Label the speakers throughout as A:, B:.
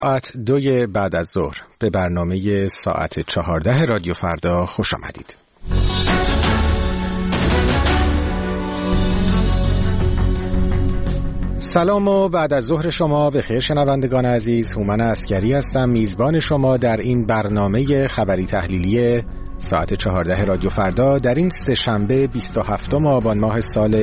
A: ساعت 2 بعد از ظهر به برنامه ساعت 14 رادیو فردا خوش آمدید. سلام و بعد از ظهر شما به خیر شنوندگان عزیز. هومن عسکری هستم، میزبان شما در این برنامه خبری تحلیلی ساعت 14 رادیو فردا در این سه‌شنبه 27 آبان ماه سال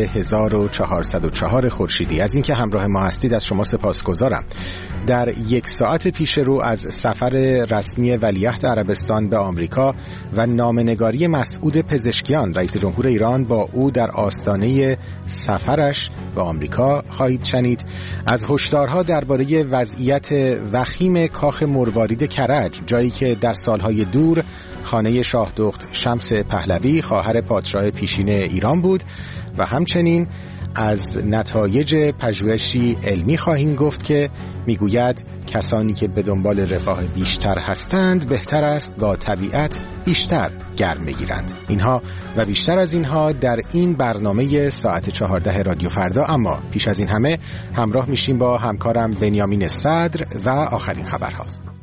A: 1404 خورشیدی. از اینکه همراه ما هستید از شما سپاسگزارم. در یک ساعت پیش رو از سفر رسمی ولیعهد عربستان به آمریکا و نامه‌نگاری مسعود پزشکیان رئیس جمهور ایران با او در آستانه سفرش به آمریکا خواهید شنید. از هشدارها درباره وضعیت وخیم کاخ مروارید کرج، جایی که در سالهای دور خانه شاه دخت شمس پهلوی خواهر پادشاه پیشین ایران بود و همچنین از نتایج پژوهشی علمی خواهیم گفت که میگوید کسانی که به دنبال رفاه بیشتر هستند بهتر است با طبیعت بیشتر گرم بگیرند. اینها و بیشتر از اینها در این برنامه ساعت 14 رادیو فردا. اما پیش از این همه همراه میشیم با همکارم بنیامین صدر و آخرین خبرها.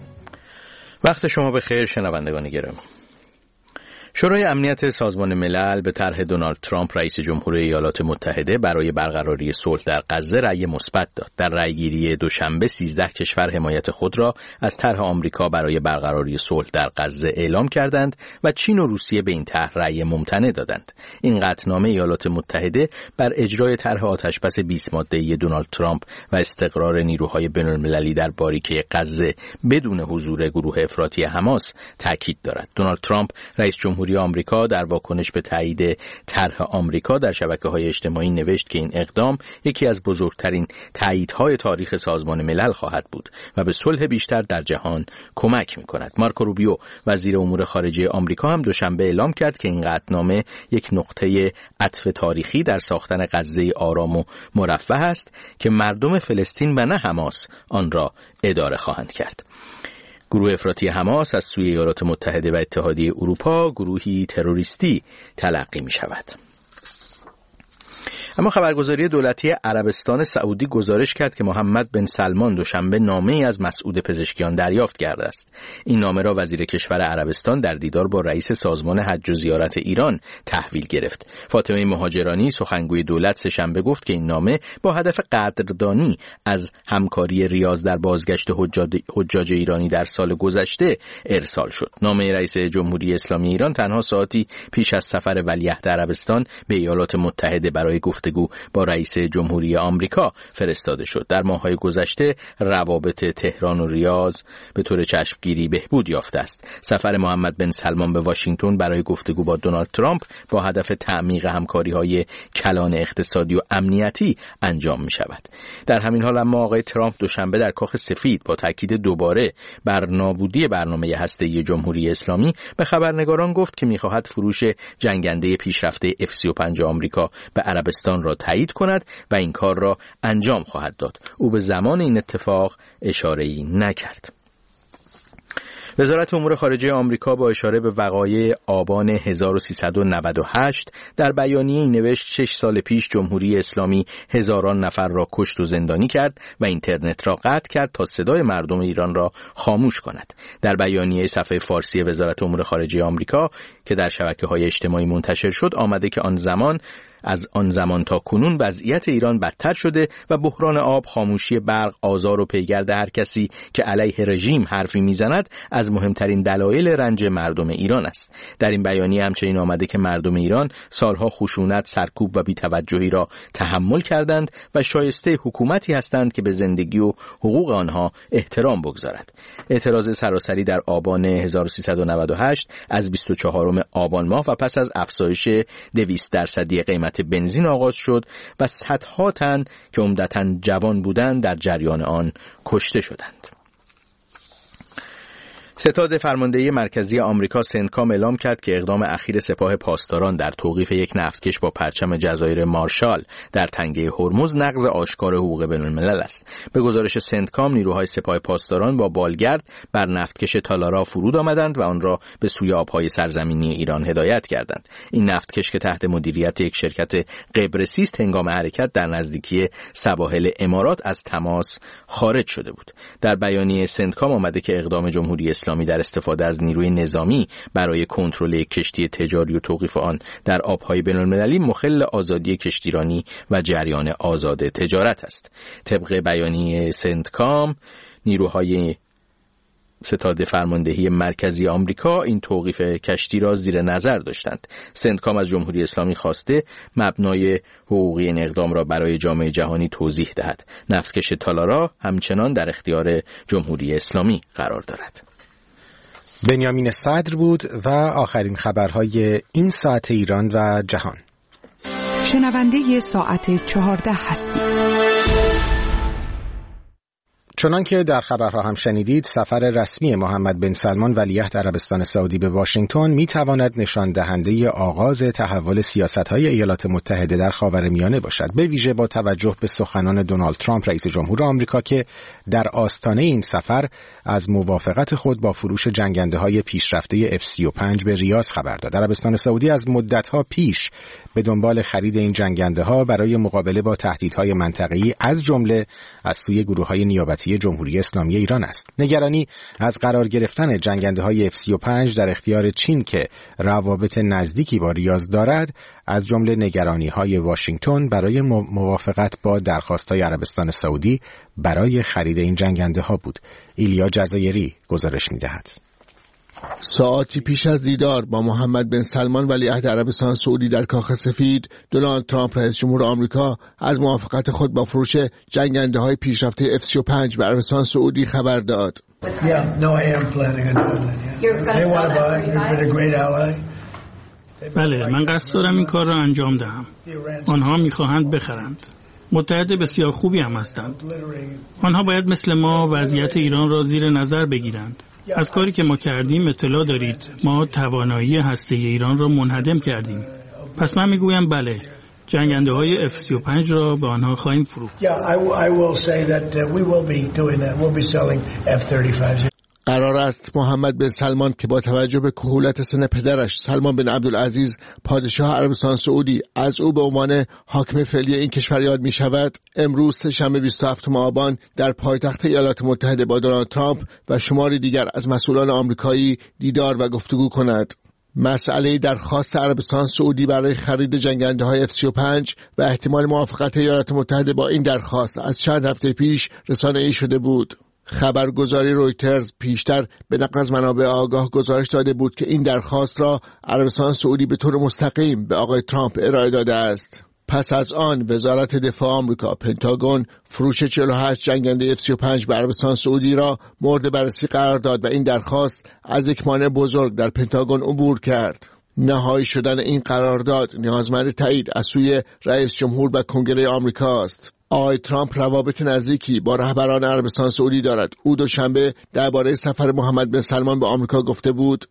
B: وقت شما به خیر شنوندگان گرامی. شورای امنیت سازمان ملل به طرح دونالد ترامپ رئیس جمهور ایالات متحده برای برقراری صلح در غزه رأی مثبت داد. در رأیگیری دوشنبه 13 کشور حمایت خود را از طرح آمریکا برای برقراری صلح در غزه اعلام کردند و چین و روسیه به این طرح رأی ممتنع دادند. این قطعنامه ایالات متحده بر اجرای طرح آتشبس 20 ماده‌ای دونالد ترامپ و استقرار نیروهای بین‌المللی در باریکه غزه بدون حضور گروه افراطی حماس تاکید دارد. دونالد ترامپ رئیس جمهوری آمریکا در واکنش به تایید طرح آمریکا در شبکه‌های اجتماعی نوشت که این اقدام یکی از بزرگترین تاییدهای تاریخ سازمان ملل خواهد بود و به صلح بیشتر در جهان کمک می‌کند. مارکو روبیو وزیر امور خارجه آمریکا هم دوشنبه اعلام کرد که این قطعنامه یک نقطه عطف تاریخی در ساختن غزه آرام و مرفه است که مردم فلسطین و نه حماس آن را اداره خواهند کرد. گروه افراطی حماس از سوی ایالات متحده و اتحادیه اروپا گروهی تروریستی تلقی می شود. اما خبرگزاری دولتی عربستان سعودی گزارش کرد که محمد بن سلمان دوشنبه نامه‌ای از مسعود پزشکیان دریافت کرده است. این نامه را وزیر کشور عربستان در دیدار با رئیس سازمان حج و زیارت ایران تحویل گرفت. فاطمه مهاجرانی سخنگوی دولت سه‌شنبه گفت که این نامه با هدف قدردانی از همکاری ریاض در بازگشت حجاج ایرانی در سال گذشته ارسال شد. نامه رئیس جمهوری اسلامی ایران تنها ساعتی پیش از سفر ولیعهد عربستان به ایالات متحده برای گفتگو با رئیس جمهوری آمریکا فرستاده شد. در ماه‌های گذشته روابط تهران و ریاض به طور چشمگیری بهبود یافته است. سفر محمد بن سلمان به واشنگتن برای گفتگو با دونالد ترامپ با هدف تعمیق همکاری‌های کلان اقتصادی و امنیتی انجام می‌شود. در همین حال اما آقای ترامپ دوشنبه در کاخ سفید با تاکید دوباره بر نابودی برنامه هسته‌ای جمهوری اسلامی به خبرنگاران گفت که می‌خواهد فروش جنگنده پیشرفته F-35 آمریکا به عربستان را تایید کند و این کار را انجام خواهد داد. او به زمان این اتفاق اشاره‌ای نکرد. وزارت امور خارجه آمریکا با اشاره به وقایع آبان 1398 در بیانیه‌ای نوشت 6 سال پیش جمهوری اسلامی هزاران نفر را کشت و زندانی کرد و اینترنت را قطع کرد تا صدای مردم ایران را خاموش کند. در بیانیه صفحه فارسی وزارت امور خارجه آمریکا که در شبکه‌های اجتماعی منتشر شد آمده که از آن زمان تا کنون وضعیت ایران بدتر شده و بحران آب، خاموشی برق، آزار و پیگرد هر کسی که علیه رژیم حرفی میزند از مهمترین دلایل رنج مردم ایران است. در این بیانیه همچنین آمده که مردم ایران سالها خشونت، سرکوب و بی‌توجهی را تحمل کردند و شایسته حکومتی هستند که به زندگی و حقوق آنها احترام بگذارد. اعتراض سراسری در آبان 1398 از 24 آبان ماه و پس از افزایش 200% قیمت بنزین آغاز شد و صدها تن که عمدتاً جوان بودند در جریان آن کشته شدند. ستاد فرماندهی مرکزی آمریکا سنتکام اعلام کرد که اقدام اخیر سپاه پاسداران در توقیف یک نفتکش با پرچم جزایر مارشال در تنگه هرمز نقض آشکار حقوق بین‌الملل است. به گزارش سنتکام نیروهای سپاه پاسداران با بالگرد بر نفتکش تالارا فرود آمدند و آن را به سوی آبهای سرزمینی ایران هدایت کردند. این نفتکش که تحت مدیریت یک شرکت قبرسی است هنگام حرکت در نزدیکی سواحل امارات از تماس خارج شده بود. در بیانیه سنتکام آمده که اقدام جمهوری اسلامی در استفاده از نیروی نظامی برای کنترل یک کشتی تجاری و توقیف آن در آبهای بین‌المللی مخل آزادی کشتیرانی و جریان آزاد تجارت است. طبق بیانیه سنتکام نیروهای ستاد فرماندهی مرکزی آمریکا این توقیف کشتی را زیر نظر داشتند. سنتکام از جمهوری اسلامی خواسته مبنای حقوقی این اقدام را برای جامعه جهانی توضیح دهد. نفتکش تالارا همچنان در اختیار جمهوری اسلامی قرار دارد.
A: بنیامین صدر بود و آخرین خبرهای این ساعت ایران و جهان.
C: شنونده ساعت 14 هستید.
A: چنانکه در خبرها هم شنیدید، سفر رسمی محمد بن سلمان ولیعهد عربستان سعودی به واشنگتن میتواند نشان دهنده آغاز تحول سیاست‌های ایالات متحده در خاورمیانه باشد، به ویژه با توجه به سخنان دونالد ترامپ رئیس جمهور آمریکا که در آستانه این سفر از موافقت خود با فروش جنگنده‌های پیشرفته F-35 به ریاض خبر داد. عربستان سعودی از مدت‌ها پیش به دنبال خرید این جنگنده‌ها برای مقابله با تهدیدهای منطقه‌ای از جمله از سوی گروه‌های نیابتی جمهوری اسلامی ایران است. نگرانی از قرار گرفتن جنگنده‌های F-35 در اختیار چین که روابط نزدیکی با ریاض دارد، از جمله نگرانی‌های واشنگتن برای موافقت با درخواست‌های عربستان سعودی برای خرید این جنگنده‌ها بود. ایلیا جزایری گزارش می‌دهد.
D: ساعتی پیش از دیدار با محمد بن سلمان ولیعهد عربستان سعودی در کاخ سفید، دونالد ترامپ رئیس جمهور آمریکا از موافقت خود با فروش جنگنده‌های پیشرفته F-35 به عربستان سعودی خبر داد.
E: بله، من قصد دارم این کار را انجام دهم. آنها می‌خواهند بخرند. متحد بسیار خوبی هم هستند. آنها باید مثل ما وضعیت ایران را زیر نظر بگیرند. از کاری که ما کردیم اطلاع دارید. ما توانایی هسته ایران را منهدم کردیم. پس من میگویم بله، جنگنده‌های F-35 را به آنها خواهیم فروخت.
D: قرار است محمد بن سلمان که با توجه به کهولت سن پدرش سلمان بن عبدالعزیز پادشاه عربستان سعودی از او به عنوان حاکم فعلی این کشور یاد می شود، امروز سه‌شنبه 27 آبان در پایتخت ایالات متحده با دونالد ترامپ و شماری دیگر از مسئولان آمریکایی دیدار و گفتگو کند. مسئله درخواست عربستان سعودی برای خرید جنگنده‌های F-35 و احتمال موافقت ایالات متحده با این درخواست از چند هفته پیش رسانه‌ای شده بود. خبرگزاری رویترز پیشتر به نقل از منابع آگاه گزارش داده بود که این درخواست را عربستان سعودی به طور مستقیم به آقای ترامپ ارائه داده است. پس از آن وزارت دفاع آمریکا پنتاگون فروش 48 جنگنده F-35 به عربستان سعودی را مورد بررسی قرار داد و این درخواست از یک مانع بزرگ در پنتاگون عبور کرد. نهایی شدن این قرارداد نیازمند تایید از سوی رئیس جمهور و کنگره آمریکا است. آقای ترامپ روابط نزدیکی با رهبران عربستان سعودی دارد. او دوشنبه درباره سفر محمد بن سلمان به آمریکا گفته بود: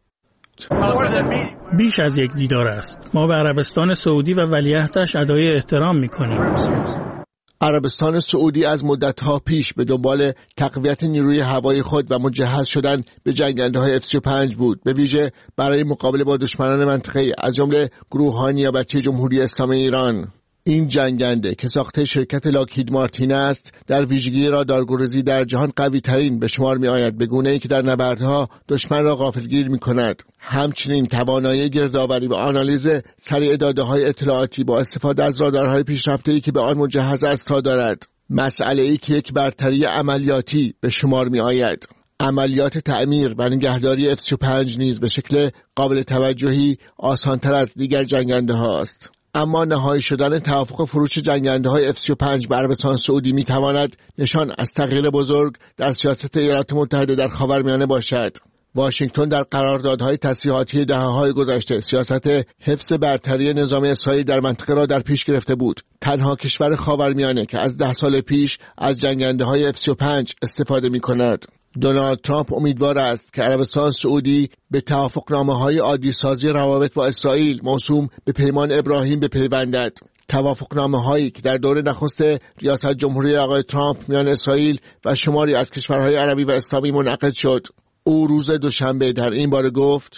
E: بیش از یک دیدار است. ما به عربستان سعودی و ولیعهدش ادای احترام می‌کنیم.
D: عربستان سعودی از مدت‌ها پیش به دنبال تقویت نیروی هوایی خود و مجهز شدن به جنگنده‌های F-35 بود، به ویژه برای مقابله با دشمنان منطقه‌ای از جمله گروه‌های نیابتی جمهوری اسلامی ایران. این جنگنده که ساخته شرکت لاکهید مارتین است، در ویژگی رادارگریزی در جهان قوی ترین به شمار می آید، به گونه‌ای که در نبردها دشمن را غافلگیر می کند. همچنین توانایی گردآوری و آنالیز سریع داده‌های اطلاعاتی با استفاده از رادارهای پیشرفته‌ای که به آن مجهز است را دارد. مسئله‌ای که یک برتری عملیاتی به شمار می آید. عملیات تعمیر و نگهداری F-35 نیز به شکل قابل توجهی آسان‌تر از دیگر جنگنده‌ها است. اما نهایی شدن توافق فروش جنگنده‌های F-35 به عربستان سعودی می‌تواند نشان از تغییر بزرگ در سیاست ایالات متحده در خاورمیانه باشد. واشنگتن در قراردادهای تسلیحاتی دهه‌های گذشته سیاست حفظ برتری نظام اسرائیل در منطقه را در پیش گرفته بود. تنها کشور خاورمیانه که از 10 سال پیش از جنگنده‌های F-35 استفاده می‌کند. دونالد ترامپ امیدوار است که عربستان سعودی به توافقنامه‌های عادی‌سازی روابط با اسرائیل موسوم به پیمان ابراهیم بپیوندد. توافقنامه‌هایی که در دوره نخست ریاست جمهوری آقای ترامپ میان اسرائیل و شماری از کشورهای عربی و اسلامی منعقد شد. او روز دوشنبه در این باره گفت: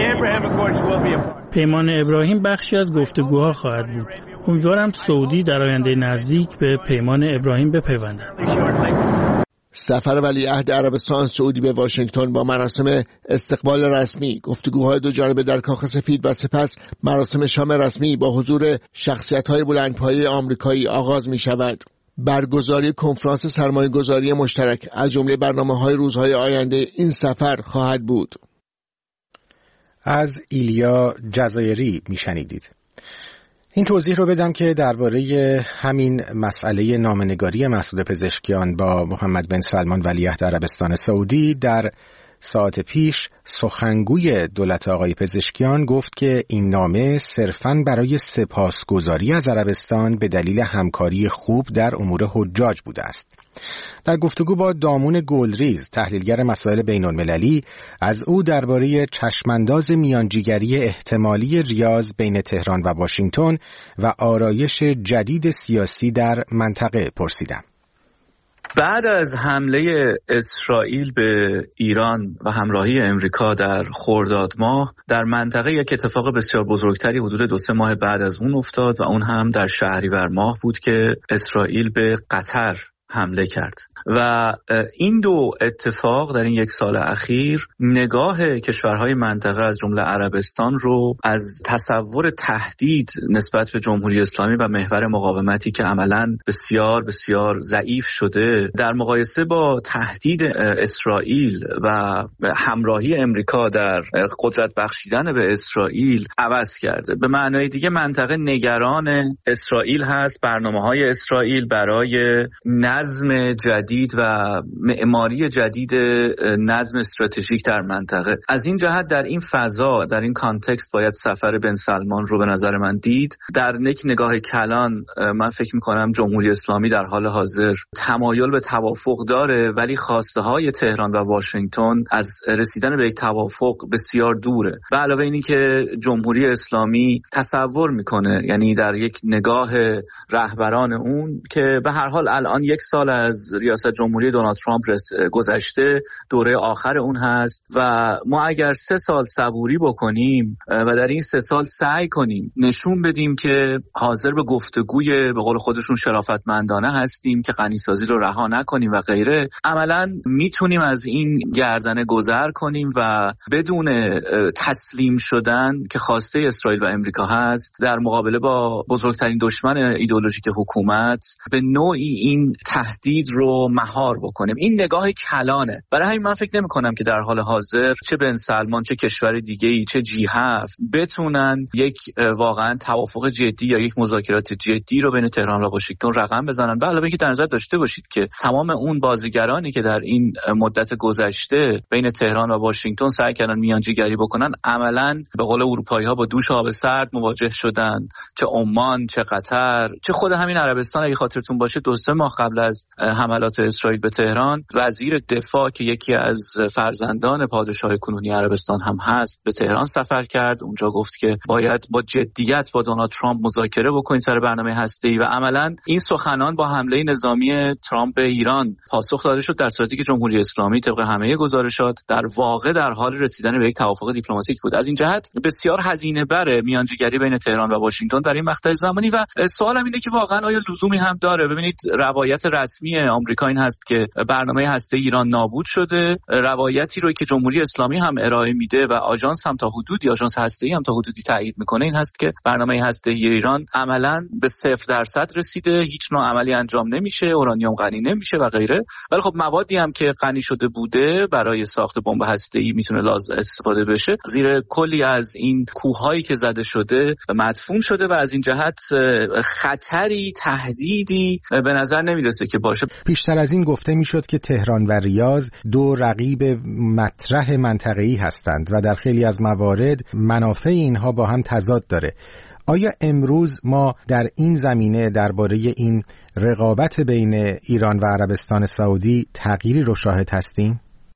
E: پیمان ابراهیم بخشی از گفتگوها خواهد بود. امیدوارم سعودی در آینده نزدیک به پیمان ابراهیم بپیوندد.
D: سفر ولیعهد عربستان سعودی به واشنگتن با مراسم استقبال رسمی، گفتگوهای دو جانبه در کاخ سفید و سپس مراسم شام رسمی با حضور شخصیت‌های بلندپایه آمریکایی آغاز می‌شود. برگزاری کنفرانس سرمایه‌گذاری مشترک از جمله برنامه‌های روزهای آینده این سفر خواهد بود.
A: از ایلیا جزایری میشنیدید. این توضیح رو بدم که درباره همین مسئله نامه‌نگاری مسعود پزشکیان با محمد بن سلمان ولیعهد عربستان سعودی در ساعت پیش سخنگوی دولت آقای پزشکیان گفت که این نامه صرفاً برای سپاسگزاری از عربستان به دلیل همکاری خوب در امور حجاج بوده است. در گفتگو با دامون گلریز تحلیلگر مسائل بین‌المللی از او درباره چشمانداز میانجیگری احتمالی ریاض بین تهران و واشنگتن و آرایش جدید سیاسی در منطقه پرسیدم.
F: بعد از حمله اسرائیل به ایران و همراهی امریکا در خرداد ماه در منطقه یک اتفاق بسیار بزرگتری حدود 2-3 ماه بعد از اون افتاد و اون هم در شهریور ماه بود که اسرائیل به قطر حمله کرد و این دو اتفاق در این 1 سال اخیر نگاه کشورهای منطقه از جمله عربستان رو از تصور تهدید نسبت به جمهوری اسلامی و محور مقاومتی که عملاً بسیار بسیار ضعیف شده در مقایسه با تهدید اسرائیل و همراهی امریکا در قدرت بخشیدن به اسرائیل عوض کرده. به معنای دیگه منطقه نگران اسرائیل هست، برنامه‌های اسرائیل برای نظم جدید و معماری جدید نظم استراتژیک در منطقه. از این جهت در این فضا، در این کانتکست باید سفر بن سلمان رو به نظر من دید. در یک نگاه کلان من فکر می‌کنم جمهوری اسلامی در حال حاضر تمایل به توافق داره، ولی خواسته های تهران و واشنگتن از رسیدن به یک توافق بسیار دوره. به علاوه اینی که جمهوری اسلامی تصور میکنه، یعنی در یک نگاه رهبران اون که به هر حال الان 1 سال از ریاست جمهوری دونالد ترامپ گذشته، دوره آخر اون هست و ما اگر 3 سال صبوری بکنیم و در این 3 سال سعی کنیم نشون بدیم که حاضر به گفتگوی به قول خودشون شرافتمندانه هستیم که غنیسازی رو رها نکنیم و غیره، عملاً میتونیم از این گردنه گذر کنیم و بدون تسلیم شدن که خواسته اسرائیل و امریکا هست در مقابله با بزرگترین دشمن ایدئولوژیک حکومت به نوعی این تهدید رو مهار بکنیم. این نگاه کلانه. برای همین من فکر نمی‌کنم که در حال حاضر چه بن سلمان چه کشور دیگه‌ای چه G7 بتونن یک واقعا توافق جدی یا یک مذاکرات جدی رو بین تهران و واشنگتن رقم بزنن. علاوه اینکه در نظر داشته باشید که تمام اون بازیگرانی که در این مدت گذشته بین تهران و واشنگتن سعی کردن میانجیگری بکنن، عملاً به قول اروپایی‌ها با دوش آب سرد مواجه شدن. چه عمان، چه قطر، چه خود همین عربستان. اگه خاطرتون باشه 2-3 ماه قبل از حملات اسرائیل به تهران، وزیر دفاع که یکی از فرزندان پادشاه کنونی عربستان هم هست به تهران سفر کرد. اونجا گفت که باید با جدیت با دونالد ترامپ مذاکره بکنید سر برنامه هسته‌ای و عملاً این سخنان با حمله نظامی ترامپ به ایران پاسخ داده شد، در صورتی که جمهوری اسلامی طبق همه گزارشات در واقع در حال رسیدن به یک توافق دیپلماتیک بود. از این جهت بسیار هزینه بره میانجیگری بین تهران و واشنگتن در این مقطع زمانی و سوالم اینه که واقعا آیا لزومی هم داره؟ ببینید روایت رسمی آمریکا این هست که برنامه هسته‌ای ایران نابود شده. روایتی رو که جمهوری اسلامی هم ارائه میده و آژانس هم تا حدودی، آژانس هسته‌ای هم تا حدودی تایید میکنه، این هست که برنامه هسته‌ای ایران عملاً به 0% رسیده، هیچ نوع عملی انجام نمیشه، اورانیوم غنی نمیشه و غیره. ولی خب موادی هم که غنی شده بوده برای ساخت بمب هسته‌ای میتونه استفاده بشه. زیر کلی از این کوههایی که زده شده مدفون شده و از این جهت خطری، تهدیدی به نظر نمیرسه که باشه.
A: بیشتر از این گفته میشد که تهران و ریاض دو رقیب مطرح منطقه‌ای هستند و در خیلی از موارد منافع اینها با هم تضاد داره. آیا امروز ما در این زمینه درباره این رقابت بین ایران و عربستان سعودی تغییری رو شاهد هستیم؟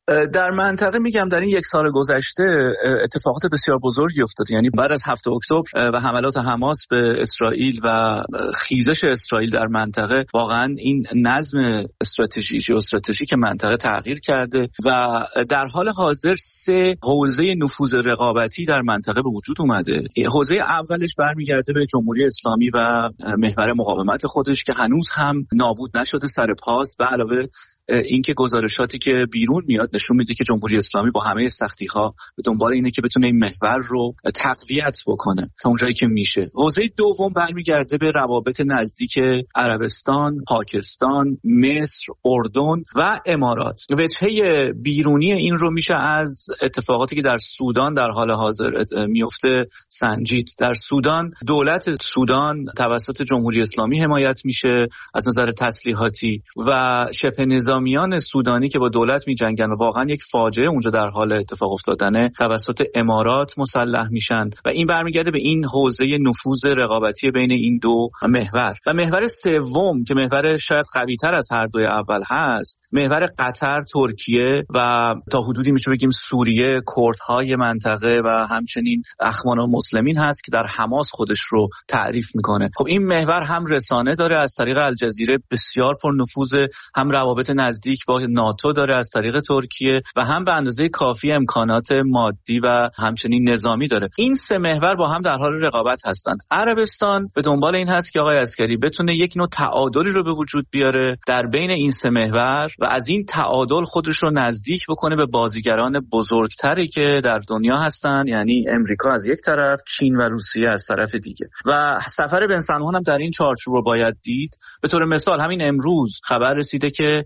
F: در منطقه میگم در این یک سال گذشته اتفاقات بسیار بزرگی افتاد. یعنی بعد از 7 اکتبر و حملات حماس به اسرائیل و خیزش اسرائیل در منطقه، واقعا این نظم استراتژیک منطقه تغییر کرده و در حال حاضر 3 حوزه نفوذ رقابتی در منطقه به وجود اومده. حوزه اولش برمیگرده به جمهوری اسلامی و محور مقاومت خودش که هنوز هم نابود نشده سر پاست، به علاوه اینکه گزارشاتی که بیرون میاد نشون میده که جمهوری اسلامی با همه سختی‌ها به دنبال اینه که بتونه این محور رو تقویت بکنه تا اونجایی که میشه. حوزه دوم برمیگرده به روابط نزدیک عربستان، پاکستان، مصر، اردن و امارات. وجهه بیرونی این رو میشه از اتفاقاتی که در سودان در حال حاضر میفته سنجید. در سودان، دولت سودان توسط جمهوری اسلامی حمایت میشه از نظر تسلیحاتی و شبه نظامیان سودانی که با دولت می‌جنگن و واقعا یک فاجعه اونجا در حال اتفاق افتادنه توسط امارات مسلح میشن و این برمیگرده به این حوزه نفوذ رقابتی بین این دو محور. و محور سوم که محور شاید قوی‌تر از هر دوی اول هست، محور قطر، ترکیه و تا حدودی میشه بگیم سوریه، کردهای منطقه و همچنین اخوان المسلمین هست که در حماس خودش رو تعریف میکنه. خب این محور هم رسانه داره از طریق الجزیره بسیار پرنفوذ، هم روابط نزدیک با ناتو داره از طریق ترکیه و هم به اندازه کافی امکانات مادی و همچنین نظامی داره. این 3 محور با هم در حال رقابت هستند. عربستان به دنبال این هست که آقای عسکری بتونه یک نوع تعادلی رو به وجود بیاره در بین این 3 محور و از این تعادل خودش رو نزدیک بکنه به بازیگران بزرگتری که در دنیا هستن، یعنی امریکا از یک طرف، چین و روسیه از طرف دیگه. و سفر بن سلمان هم در این چارچوب رو باید دید. به طور مثال همین امروز خبر رسیده که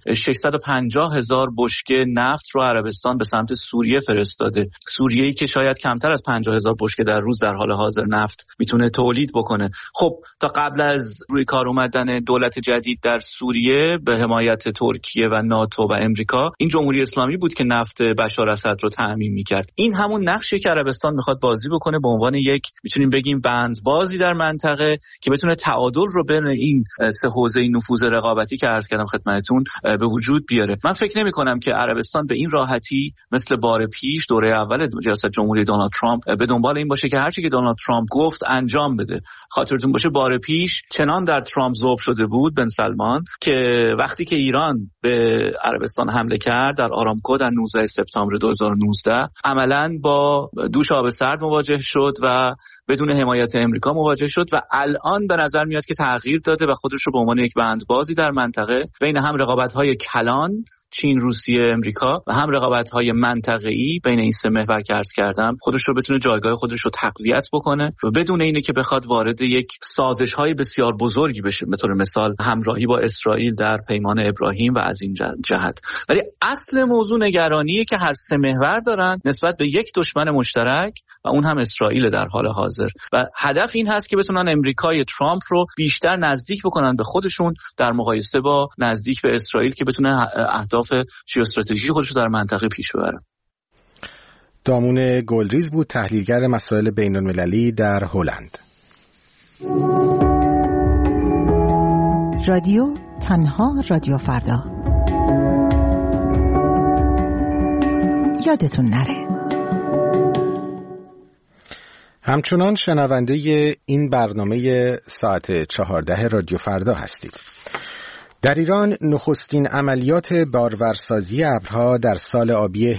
F: 650,000 بشکه نفت رو عربستان به سمت سوریه فرستاده. سوریه‌ای که شاید کمتر از 50,000 بشکه در روز در حال حاضر نفت میتونه تولید بکنه. خب تا قبل از روی کار اومدن دولت جدید در سوریه به حمایت ترکیه و ناتو و امریکا، این جمهوری اسلامی بود که نفت بشار اسد رو تأمین میکرد. این همون نقشی که عربستان میخواد بازی بکنه به عنوان یک میتونیم بگیم بندبازی در منطقه که بتونه تعادل رو بین این 3 حوزه نفوذ رقابتی که عرض کردم خدمتتون به وجود بیاره. من فکر نمی کنم که عربستان به این راحتی مثل بار پیش دوره اول ریاست جمهوری دونالد ترامپ به دنبال این باشه که هر چی که دونالد ترامپ گفت انجام بده. خاطرتون باشه بار پیش چنان در ترامپ ذوب شده بود بن سلمان که وقتی که ایران به عربستان حمله کرد در آرامکو در 19 سپتامبر 2019 عملاً با دوش آب سرد مواجه شد و بدون حمایت امریکا مواجه شد و الان به نظر میاد که تغییر داده و خودش رو به عنوان یک بندبازی در منطقه بین هم رقابت‌های کلان چین، روسیه، امریکا و هم رقابت‌های منطقه‌ای بین این 3 محور که عرض کردم خودش رو بتونه جایگاه خودش رو تقویت بکنه و بدون اینه که بخواد وارد یک سازش‌های بسیار بزرگی بشه، به طور مثال همراهی با اسرائیل در پیمان ابراهیم و از این جهت. ولی اصل موضوع نگرانیه که هر 3 محور دارن نسبت به یک دشمن مشترک و اون هم اسرائیل در حال حاضر و هدف این هست که بتونن امریکای ترامپ رو بیشتر نزدیک بکنن به خودشون در مقایسه با نزدیک به اسرائیل که بتونه اهداف ژئواستراتژیک خودش رو در منطقه پیش ببره.
A: دامون گلریز بود، تحلیلگر مسائل بین‌المللی در هلند.
C: رادیو تنها رادیو فردا. یادتون نره.
A: همچنان شنونده این برنامه ساعت 14 رادیو فردا هستید. در ایران نخستین عملیات بارورسازی ابرها در سال آبی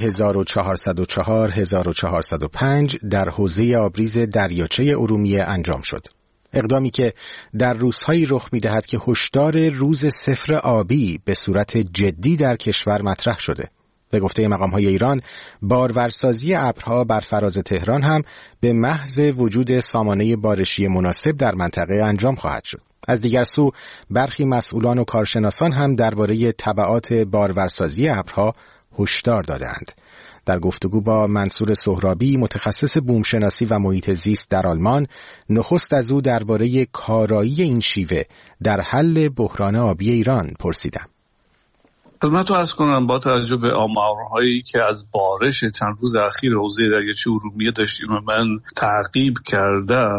A: 1404-1405 در حوزه آبریز دریاچه ارومیه انجام شد. اقدامی که در روزهایی رخ می‌دهد که هشدار روز صفر آبی به صورت جدی در کشور مطرح شده. به گفته مقام‌های ایران، بارورسازی ابرها بر فراز تهران هم به محض وجود سامانه بارشی مناسب در منطقه انجام خواهد شد. از دیگر سو برخی مسئولان و کارشناسان هم درباره تبعات بارورسازی ابرها هشدار دادند. در گفتگو با منصور سهرابی، متخصص بومشناسی و محیط زیست در آلمان، نخست از او درباره کارایی این شیوه در حل بحران آبی ایران پرسیدم.
G: خدمت رو عرض کنم با توجه به آمارهایی که از بارش چند روز اخیر حوزه دریاچه ارومیه داشتیم و من تعقیب کردم،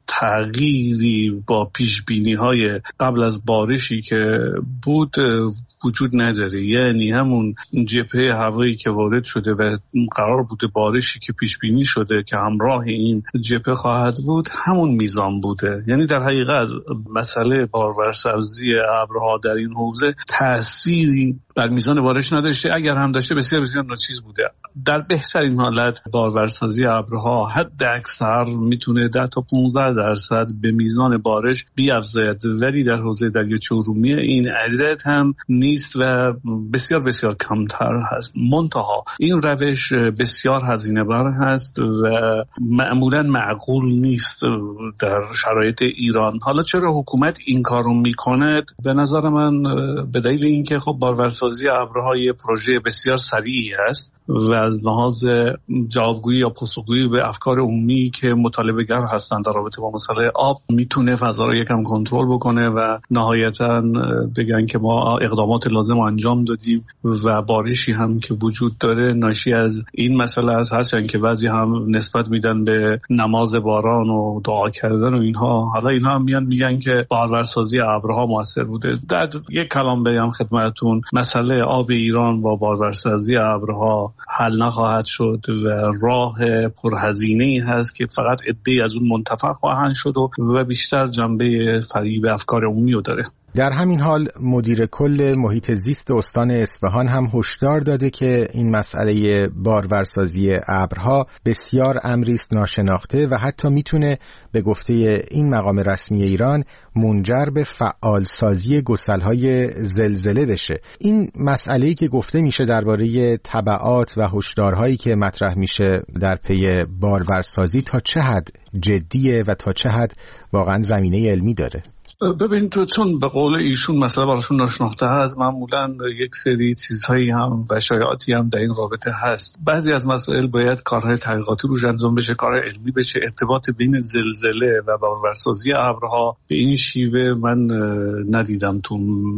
G: تغییری با پیش بینی های قبل از بارشی که بود وجود نداره. یعنی همون جبهه هوایی که وارد شده و قرار بوده بارشی که پیش بینی شده که همراه این جبهه خواهد بود همون میزان بوده. یعنی در حقیقت مسئله بارورسازی ابرها در این حوزه تأثیری بر میزان بارش نداشته، اگر هم داشته بسیار بسیار ناچیز بوده. در بهترین حالت بارورسازی ابرها حد اکثر میتونه 10 تا 15% به میزان بارش بیافزاید، ولی در حوزه دریاچه ارومیه این عدد هم نیست و بسیار بسیار کمتر هست. منتها این روش بسیار هزینه بر هست و معمولا معقول نیست در شرایط ایران. حالا چرا حکومت این کارو میکنه؟ به نظر من به دلیل اینکه خب بارورسازی ابرها یه پروژه بسیار سریعی است و از لحاظ جوابگویی یا پاسخگویی به افکار عمومی که مطالبه گر هستن در رابطه با مسئله آب میتونه فضا رو یکم کنترل بکنه و نهایتاً بگن که ما اقدامات لازم انجام دادیم و بارشی هم که وجود داره ناشی از این مسئله است. هرچند که بعضی هم نسبت میدن به نماز باران و دعا کردن و اینها، حالا اینها هم میگن که بارورسازی ابرها موثر بوده. در یک کلام بگم خدمتتون، مسئله آب ایران با بارورسازی ابرها حل نخواهد شد و راه پرهزینه‌ای هست که فقط عده‌ای از اون منتفع خواهند شد و بیشتر جنبه فریب افکار عمومی رو داره.
A: در همین حال مدیر کل محیط زیست استان اصفهان هم هشدار داده که این مسئله بارورسازی ابرها بسیار امری است ناشناخته و حتی میتونه به گفته این مقام رسمی ایران منجر به فعالسازی گسل‌های زلزله بشه. این مسئله‌ای که گفته میشه درباره تبعات و هشدارهایی که مطرح میشه در پی بارورسازی تا چه حد جدیه و تا چه حد واقعا زمینه علمی داره؟
G: ببین تو چون به قول ایشون مسئله براشون ناشناخته هست، معمولا یک سری چیزهایی هم و شایعاتی هم در این رابطه هست. بعضی از مسائل باید کارهای تحقیقاتی روش انجام بشه، کارهای علمی بشه. ارتباط بین زلزله و بارورسازی ابرها به این شیوه من ندیدم تو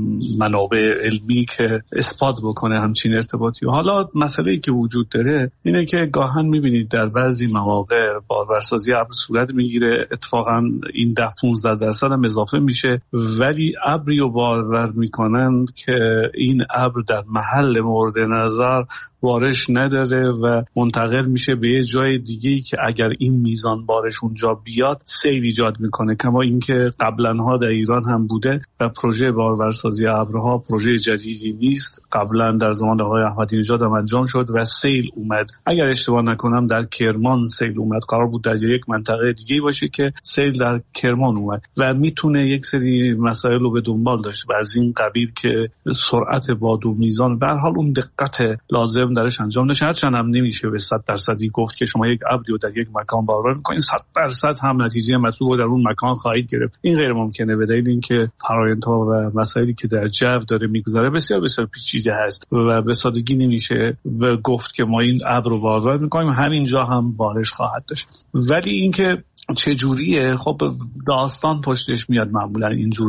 G: منابع علمی که اثبات بکنه همچین ارتباطی. حالا مسئله‌ای که وجود داره اینه که گاهن می‌بینید در بعضی مواقع بارورسازی ابر صورت میگیره، اتفاقا این 10-15% هم اضافه میشه، ولی ابری رو بارور میکنند که این ابر در محل مورد نظر بارش نداره و منتقل میشه به یه جای دیگه‌ای که اگر این میزان بارش اونجا بیاد سیل ایجاد میکنه. کما اینکه قبلنها در ایران هم بوده و پروژه بارورسازی ابرها پروژه جدیدی نیست. قبلا در زمان آقای احمدی نژاد هم انجام شد و سیل اومد. اگر اشتباه نکنم در کرمان سیل اومد. قرار بود در یک منطقه دیگه‌ای باشه که سیل در کرمان اومد و میتونه یک سری مسائل رو به دنبال داشته و از این قبیل که سرعت باد و میزان به هر حال اون دقت لازم درش انجام نشه. هرچند هم نمیشه به 100% گفت که شما یک ابری رو در یک مکان بارور می‌کنید 100% هم نتیجه مطلوب رو در اون مکان خواهید گرفت. این غیر ممکنه به دلیل اینکه فرآیندها و مسائلی که در جو داره میگذره بسیار بسیار پیچیده هست و به سادگی نمیشه گفت که ما این ابر رو بارور می‌کنیم همینجا هم بارش خواهد داشت. ولی اینکه چجوریه، خب داستان پشتش میاد معمولا اینجور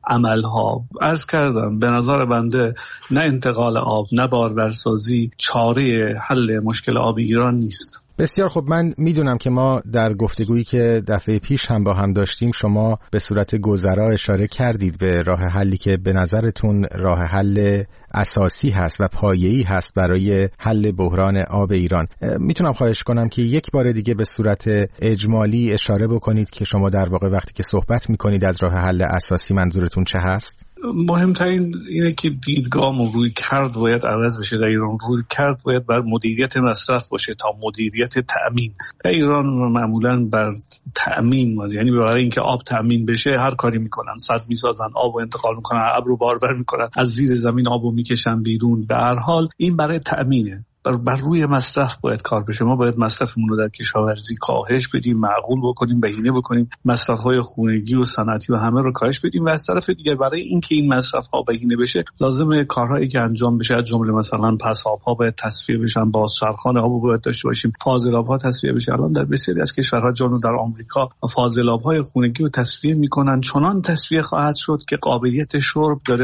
G: عملها. عرض کردم به نظر بنده نه انتقال آب نه بارورسازی چاره حل مشکل آب ایران نیست.
A: بسیار خب، من میدونم که ما در گفتگویی که دفعه پیش هم با هم داشتیم شما به صورت گذرا اشاره کردید به راه حلی که به نظرتون راه حل اساسی هست و پایه‌ای هست برای حل بحران آب ایران. میتونم خواهش کنم که یک بار دیگه به صورت اجمالی اشاره بکنید که شما در واقع وقتی که صحبت میکنید از راه حل اساسی منظورتون چه هست؟
G: مهمترین اینه که دیدگاه و روی کرد باید عوض بشه. در ایران روی کرد باید بر مدیریت مصرف باشه تا مدیریت تأمین. در ایران معمولا بر تأمین، یعنی برای اینکه آب تأمین بشه هر کاری میکنن، سد میسازن، آب رو انتقال میکنن، ابر رو بارور میکنن، از زیر زمین آب رو میکشن بیرون. به هر حال این برای تأمینه. بر روی مصرف باید کار بشه. ما باید مصرفمون رو در کشاورزی کاهش بدیم، معقول بکنیم، بهینه بکنیم، مصرف‌های خانگی و صنعتی و همه رو کاهش بدیم و از طرف دیگه برای اینکه این مصرف‌ها بهینه بشه لازمه کارهایی که انجام بشه، از جمله مثلا پساب‌ها باید تصفیه بشن، بازچرخان آب باید داشته باشیم، فاضلاب‌ها تصفیه بشه. الان در بسیاری از کشورها جنوب در آمریکا فاضلاب‌های خانگی رو تصفیه می‌کنن، چنان تصفیه خواهد شد که قابلیت شرب داره و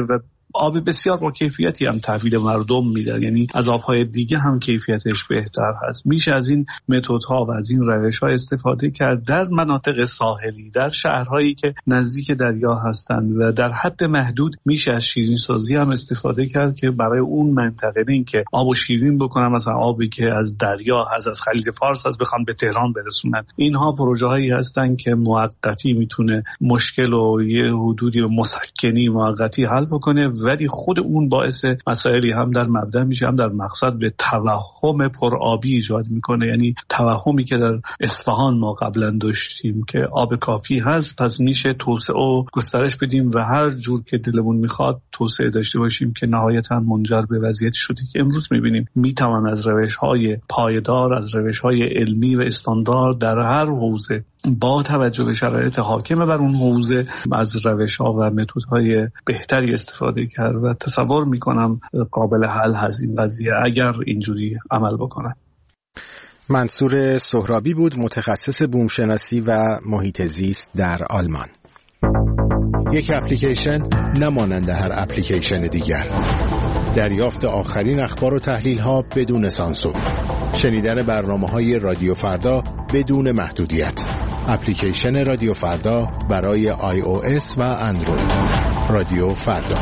G: آب بسیار با کیفیتی هم تحویل مردم میدن، یعنی از آبهای دیگه هم کیفیتش بهتر هست. میشه از این متدها و از این روش‌ها استفاده کرد در مناطق ساحلی، در شهرهایی که نزدیک دریا هستند و در حد محدود میشه از شیرین سازی هم استفاده کرد که برای اون منطقه این که آبو شیرین بکنن، مثلا آبی که از دریا هست، از خلیج فارس هست، بخوان به تهران برسونن. اینها پروژه‌هایی هستن که موقتی میتونه مشکل و یه حدودی مسکنی موقتی حل بکنه، ولی خود اون باعث مسائلی هم در مبدا میشه هم در مقصد به توهم پرآبی ایجاد میکنه. یعنی توهمی که در اصفهان ما قبلا داشتیم که آب کافی هست، پس میشه توسعه و گسترش بدیم و هر جور که دلمون میخواد توسعه داشته باشیم که نهایتا منجر به وضعیتی شده که امروز میبینیم. میتوان از روش‌های پایدار، از روش‌های علمی و استاندارد در هر حوزه با توجه به شرایط حاکم بر اون حوزه از روش‌ها و متدهای بهتری استفاده کرد و تصور میکنم قابل حل هست این قضیه اگر اینجوری عمل بکنن.
A: منصور سهرابی بود، متخصص بومشناسی و محیط زیست در آلمان.
D: یک اپلیکیشن نمانند هر اپلیکیشن دیگر. دریافت آخرین اخبار و تحلیل‌ها بدون سانسور. شنیدن برنامه‌های رادیو فردا بدون محدودیت. اپلیکیشن رادیو فردا برای iOS و اندروید. رادیو فردا.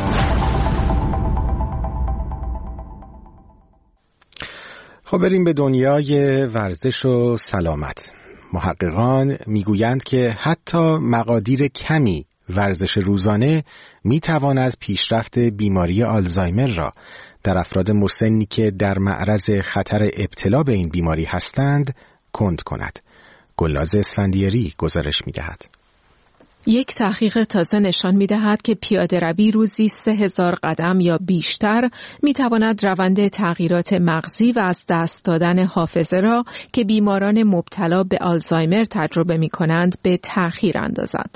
A: خب بریم به دنیای ورزش و سلامت. محققان میگویند که حتی مقادیر کمی ورزش روزانه میتواند پیشرفت بیماری آلزایمر را در افراد مسنی که در معرض خطر ابتلا به این بیماری هستند کند کند. گلناز اسفندیاری گزارش می‌دهد.
H: یک تحقیق تازه نشان می‌دهد که پیاده روی روزی 3000 قدم یا بیشتر می‌تواند روند تغییرات مغزی و از دست دادن حافظه را که بیماران مبتلا به آلزایمر تجربه می‌کنند به تأخیر اندازد.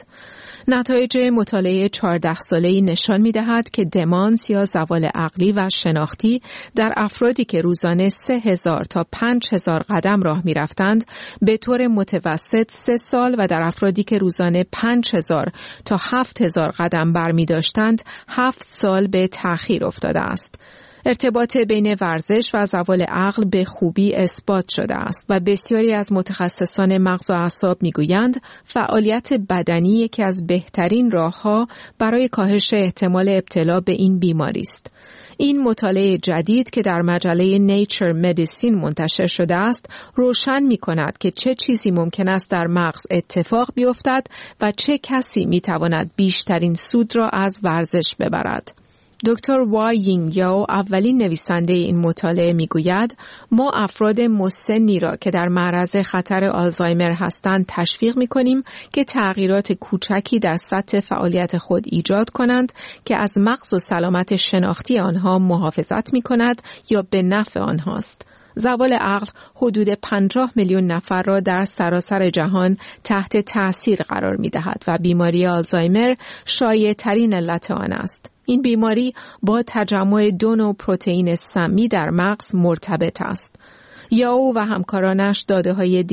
H: نتایج مطالعه 14 ساله‌ای نشان می‌دهد که دمانس یا زوال عقلی و شناختی در افرادی که روزانه 3000 تا 5000 قدم راه می‌رفتند به طور متوسط 3 سال و در افرادی که روزانه 5000 تا 7000 قدم برمی‌داشتند 7 سال به تأخیر افتاده است. ارتباط بین ورزش و زوال عقل به خوبی اثبات شده است و بسیاری از متخصصان مغز و اعصاب میگویند فعالیت بدنی یکی از بهترین راه‌ها برای کاهش احتمال ابتلا به این بیماری است. این مطالعه جدید که در مجله نیچر مدیسین منتشر شده است، روشن می‌کند که چه چیزی ممکن است در مغز اتفاق بیفتد و چه کسی می‌تواند بیشترین سود را از ورزش ببرد. دکتر وای یینگ یاو اولین نویسنده این مطالعه میگوید ما افراد مسنی را که در معرض خطر آلزایمر هستند تشویق میکنیم که تغییرات کوچکی در سطح فعالیت خود ایجاد کنند که از مغز و سلامت شناختی آنها محافظت میکند یا به نفع آنهاست. زوال عقل حدود 50 میلیون نفر را در سراسر جهان تحت تأثیر قرار می‌دهد و بیماری آلزایمر شایع‌ترین علت آن است. این بیماری با تجمع 2 نوع پروتئین سمی در مغز مرتبط است. یاو و همکارانش داده‌های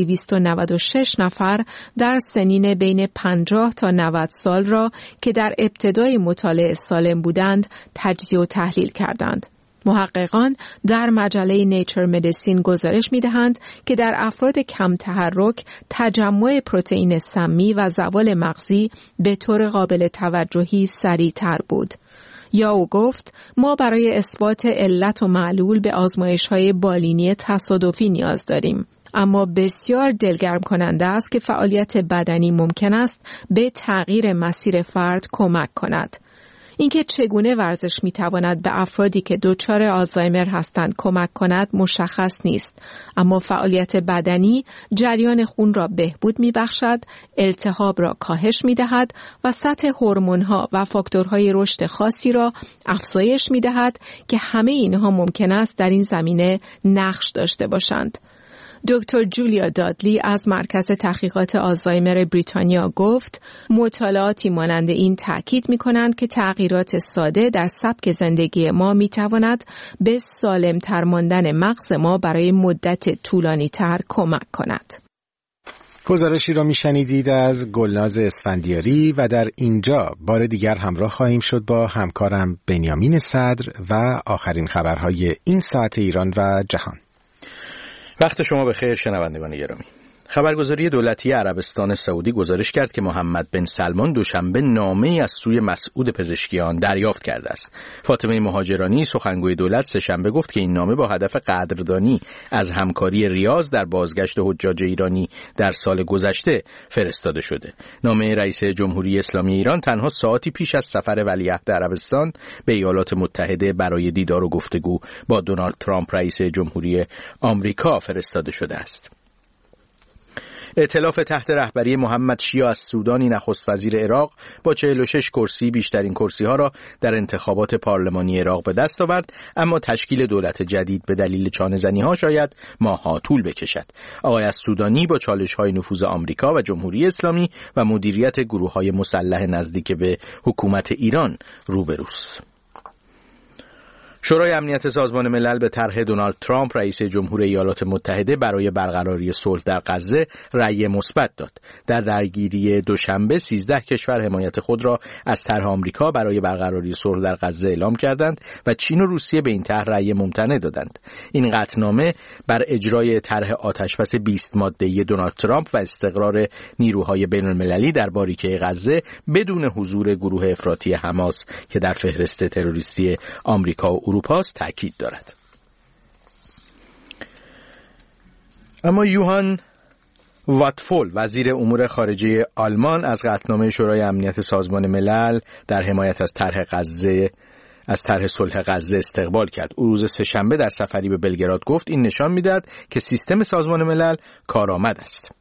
H: 296 نفر در سنین بین 50 تا 90 سال را که در ابتدای مطالعه سالم بودند تجزیه و تحلیل کردند. محققان در مجله نیچر مدیسین گزارش می‌دهند که در افراد کم تحرک تجمع پروتئین سمی و زوال مغزی به طور قابل توجهی سریع‌تر بود. یاو گفت ما برای اثبات علت و معلول به آزمایش‌های بالینی تصادفی نیاز داریم. اما بسیار دلگرم کننده است که فعالیت بدنی ممکن است به تغییر مسیر فرد کمک کند. اینکه چگونه ورزش میتواند به افرادی که دچار آلزایمر هستند کمک کند مشخص نیست، اما فعالیت بدنی جریان خون را بهبود میبخشد، التهاب را کاهش میدهد و سطح هورمون‌ها و فاکتورهای رشد خاصی را افزایش میدهد که همه اینها ممکن است در این زمینه نقش داشته باشند. دکتر جولیا دادلی از مرکز تحقیقات آلزایمر بریتانیا گفت مطالعاتی مانند این تأکید می‌کنند که تغییرات ساده در سبک زندگی ما می‌تواند به سالم‌تر ماندن مغز ما برای مدت طولانی‌تر کمک کند.
A: گزارشی را میشنیدید از گلناز اسفندیاری و در اینجا بار دیگر همراه خواهیم شد با همکارم بنیامین صدر و آخرین خبرهای این ساعت ایران و جهان.
B: وقت شما بخیر شنوندگان گرامی. خبرگزاری دولتی عربستان سعودی گزارش کرد که محمد بن سلمان دوشنبه نامه‌ای از سوی مسعود پزشکیان دریافت کرده است. فاطمه مهاجرانی سخنگوی دولت سه‌شنبه گفت که این نامه با هدف قدردانی از همکاری ریاض در بازگشت حجاج ایرانی در سال گذشته فرستاده شده. نامه رئیس جمهوری اسلامی ایران تنها ساعتی پیش از سفر ولیعهد عربستان به ایالات متحده برای دیدار و گفتگو با دونالد ترامپ رئیس جمهوری آمریکا فرستاده شده است. ائتلاف تحت رهبری محمد شیع از سودانی نخست وزیر عراق با 46 کرسی بیشترین کرسی‌ها را در انتخابات پارلمانی عراق به دست آورد، اما تشکیل دولت جدید به دلیل چانه‌زنی‌ها شاید ماه‌ها طول بکشد. آقای از سودانی با چالش‌های نفوذ آمریکا و جمهوری اسلامی و مدیریت گروه‌های مسلح نزدیک به حکومت ایران روبروست. شورای امنیت سازمان ملل به طرح دونالد ترامپ رئیس جمهور ایالات متحده برای برقراری صلح در غزه رأی مثبت داد. در درگیری دوشنبه 13 کشور حمایت خود را از طرح آمریکا برای برقراری صلح در غزه اعلام کردند و چین و روسیه به این طرح رأی ممتنع دادند. این قطعنامه بر اجرای طرح آتشبس 20 ماده‌ای دونالد ترامپ و استقرار نیروهای بین‌المللی در باریکه غزه بدون حضور گروه افراطی حماس که در فهرست تروریستی آمریکا و اروپاست تأکید دارد. اما یوهان واتفول وزیر امور خارجه آلمان از قطعنامه شورای امنیت سازمان ملل در حمایت از طرح صلح غزه استقبال کرد. او روز سه‌شنبه در سفری به بلگراد گفت این نشان می‌دهد که سیستم سازمان ملل کارآمد است.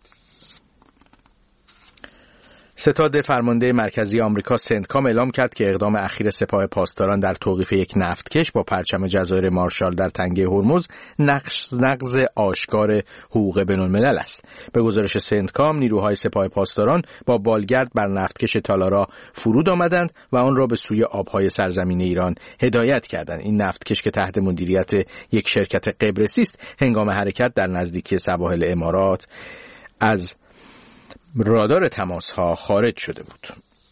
B: ستاد فرمانده مرکزی آمریکا سنتکام اعلام کرد که اقدام اخیر سپاه پاسداران در توقیف یک نفتکش با پرچم جزایر مارشال در تنگه هرمز نقض آشکار حقوق بین‌الملل است. به گزارش سنتکام نیروهای سپاه پاسداران با بالگرد بر نفتکش تالارا فرود آمدند و آن را به سوی آبهای سرزمین ایران هدایت کردند. این نفتکش که تحت مدیریت یک شرکت قبرسی است هنگام حرکت در نزدیکی سواحل امارات از رادار تماس‌ها خارج شده بود.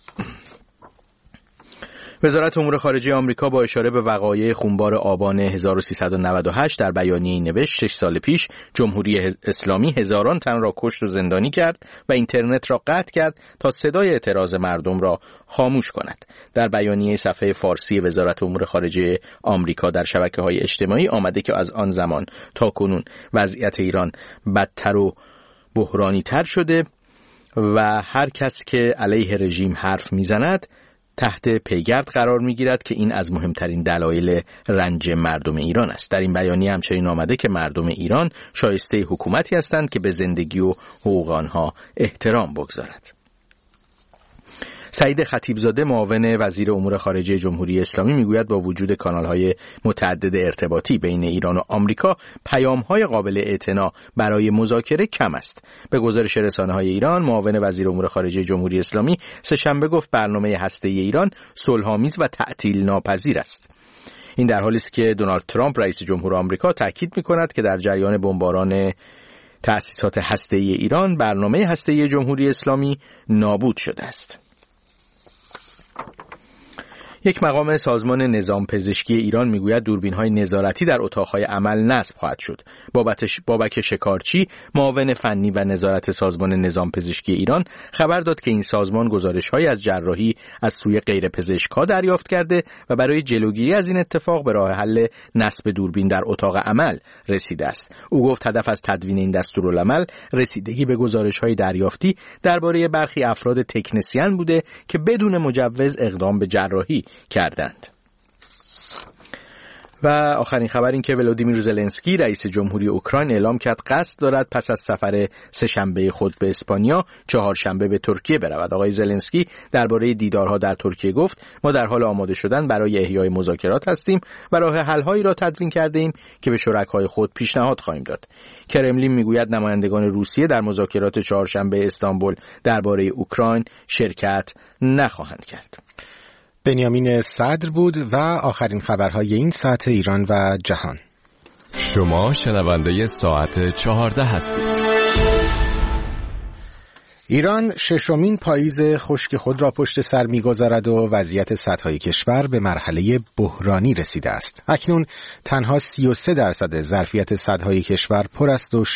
B: وزارت امور خارجه آمریکا با اشاره به وقایع خونبار آبان 1398 در بیانیه‌ای نوشت 6 سال پیش جمهوری اسلامی هزاران تن را کشت و زندانی کرد و اینترنت را قطع کرد تا صدای اعتراض مردم را خاموش کند. در بیانیه صفحه فارسی وزارت امور خارجه آمریکا در شبکه‌های اجتماعی آمده که از آن زمان تا کنون وضعیت ایران بدتر و بحرانی‌تر شده و هر کس که علیه رژیم حرف میزند تحت پیگرد قرار میگیرد که این از مهمترین دلایل رنج مردم ایران است. در این بیانیه همچنین آمده که مردم ایران شایسته حکومتی هستند که به زندگی و حقوق آنها احترام بگذارد. سعید خطیبزاده معاون وزیر امور خارجه جمهوری اسلامی میگوید با وجود کانال‌های متعدد ارتباطی بین ایران و آمریکا پیام‌های قابل اعتنا برای مذاکره کم است. به گزارش رسانه‌های ایران معاون وزیر امور خارجه جمهوری اسلامی سه‌شنبه گفت برنامه هسته‌ای ایران صلح‌آمیز و تعطیل ناپذیر است. این در حالی است که دونالد ترامپ رئیس جمهور آمریکا تاکید می‌کند که در جریان بمباران تأسیسات هسته‌ای ایران برنامه هسته‌ای جمهوری اسلامی نابود شده است. یک مقام سازمان نظام پزشکی ایران میگوید دوربین‌های نظارتی در اتاق‌های عمل نصب خواهد شد. بابک شکارچی معاون فنی و نظارت سازمان نظام پزشکی ایران خبر داد که این سازمان گزارش‌هایی از جراحی از سوی غیر پزشک‌ها دریافت کرده و برای جلوگیری از این اتفاق به راه حل نصب دوربین در اتاق عمل رسیده است. او گفت هدف از تدوین این دستورالعمل رسیدگی به گزارش‌های دریافتی درباره برخی افراد تکنسین بوده که بدون مجوز اقدام به جراحی کردند. و آخرین خبر این که ولودیمیر زلنسکی رئیس جمهوری اوکراین اعلام کرد قصد دارد پس از سفر سه‌شنبه خود به اسپانیا چهارشنبه به ترکیه برود. آقای زلنسکی درباره دیدارها در ترکیه گفت ما در حال آماده شدن برای احیای مذاکرات هستیم و راه حل‌هایی را تدوین کرده ایم که به شرکای خود پیشنهاد خواهیم داد. کرملین میگوید نمایندگان روسیه در مذاکرات چهارشنبه استانبول درباره اوکراین شرکت نخواهند کرد.
A: بنیامین صدر بود و آخرین خبرهای این ساعت ایران و جهان.
I: شما شنونده ساعت 14 هستید.
A: ایران ششمین پاییز خشک خود را پشت سر می‌گذارد و وضعیت سدهای کشور به مرحله بحرانی رسیده است. اکنون تنها 33% ظرفیت سدهای کشور پر است و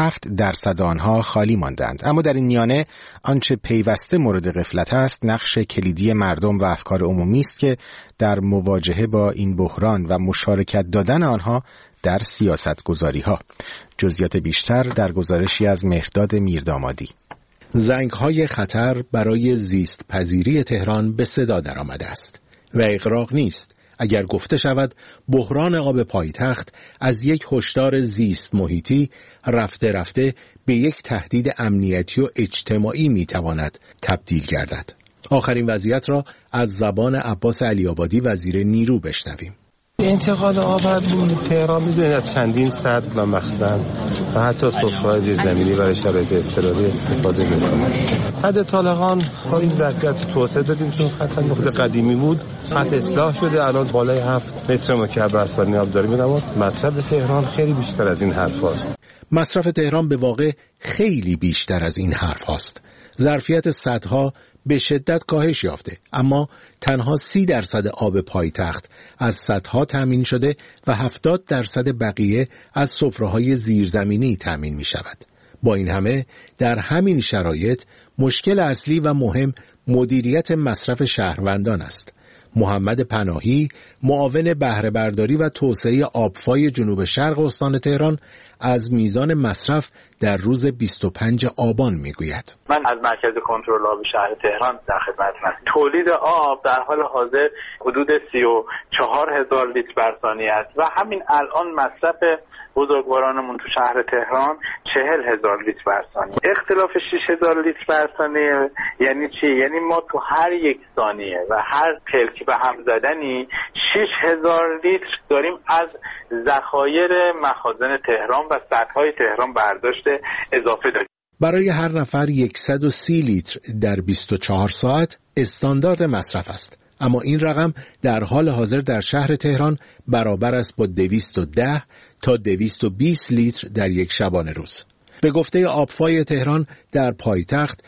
A: 67% آنها خالی ماندند. اما در این میانه آنچه پیوسته مورد غفلت است نقش کلیدی مردم و افکار عمومی است که در مواجهه با این بحران و مشارکت دادن آنها در سیاست‌گذاری‌ها. جزئیات بیشتر در گزارشی از مهرداد میردامادی.
B: زنگ‌های خطر برای زیست پذیری تهران به صدا درآمده است و اغراق نیست اگر گفته شود بحران آب پایتخت از یک هشدار زیست محیطی رفته رفته به یک تهدید امنیتی و اجتماعی میتواند تبدیل گردد. آخرین وضعیت را از زبان عباس علی‌آبادی وزیر نیرو بشنویم.
I: انتقال آب از تهران می‌دونید از چندین سد و مخزن و حتی سفره‌های زیرزمینی برای شرایط اضطراری استفاده می‌کنند. سد طالقان تا این ظرفیت توسعه دادیم چون خط نقطه قدیمی بود، خط اصلاح شده، الان بالای 7 متر مکعب بر ثانیه آب داریم می‌دواد. مصرف تهران خیلی بیشتر از این حرفاست.
B: مصرف تهران به واقع خیلی بیشتر از این حرف هاست. ظرفیت سدها به شدت کاهش یافته، اما تنها 30% آب پایتخت از سدها تامین شده و 70% بقیه از سفره‌های زیرزمینی تامین می شود. با این همه در همین شرایط مشکل اصلی و مهم مدیریت مصرف شهروندان است. محمد پناهی، معاون بهره برداری و توسعه آبفای جنوب شرق استان تهران، از میزان مصرف در روز 25 آبان میگوید.
J: من از مرکز کنترل آب شهر تهران در خدمتم. تولید آب در حال حاضر حدود 34,000 لیتر بر ثانیه است و همین الان مصرف بزرگوارانمون تو شهر تهران 40,000 لیتر بر ثانیه. اختلاف 6,000 لیتر بر ثانیه یعنی چی؟ یعنی ما تو هر یک ثانیه و هر پلک به هم زدنی 6,000 لیتر داریم از ذخایر مخازن تهران و سدهای تهران برداشت اضافه داریم.
B: برای هر نفر 130 لیتر در 24 ساعت استاندارد مصرف است. اما این رقم در حال حاضر در شهر تهران برابر است با 210 تا 220 لیتر در یک شبانه روز. به گفته آبفای تهران در پایتخت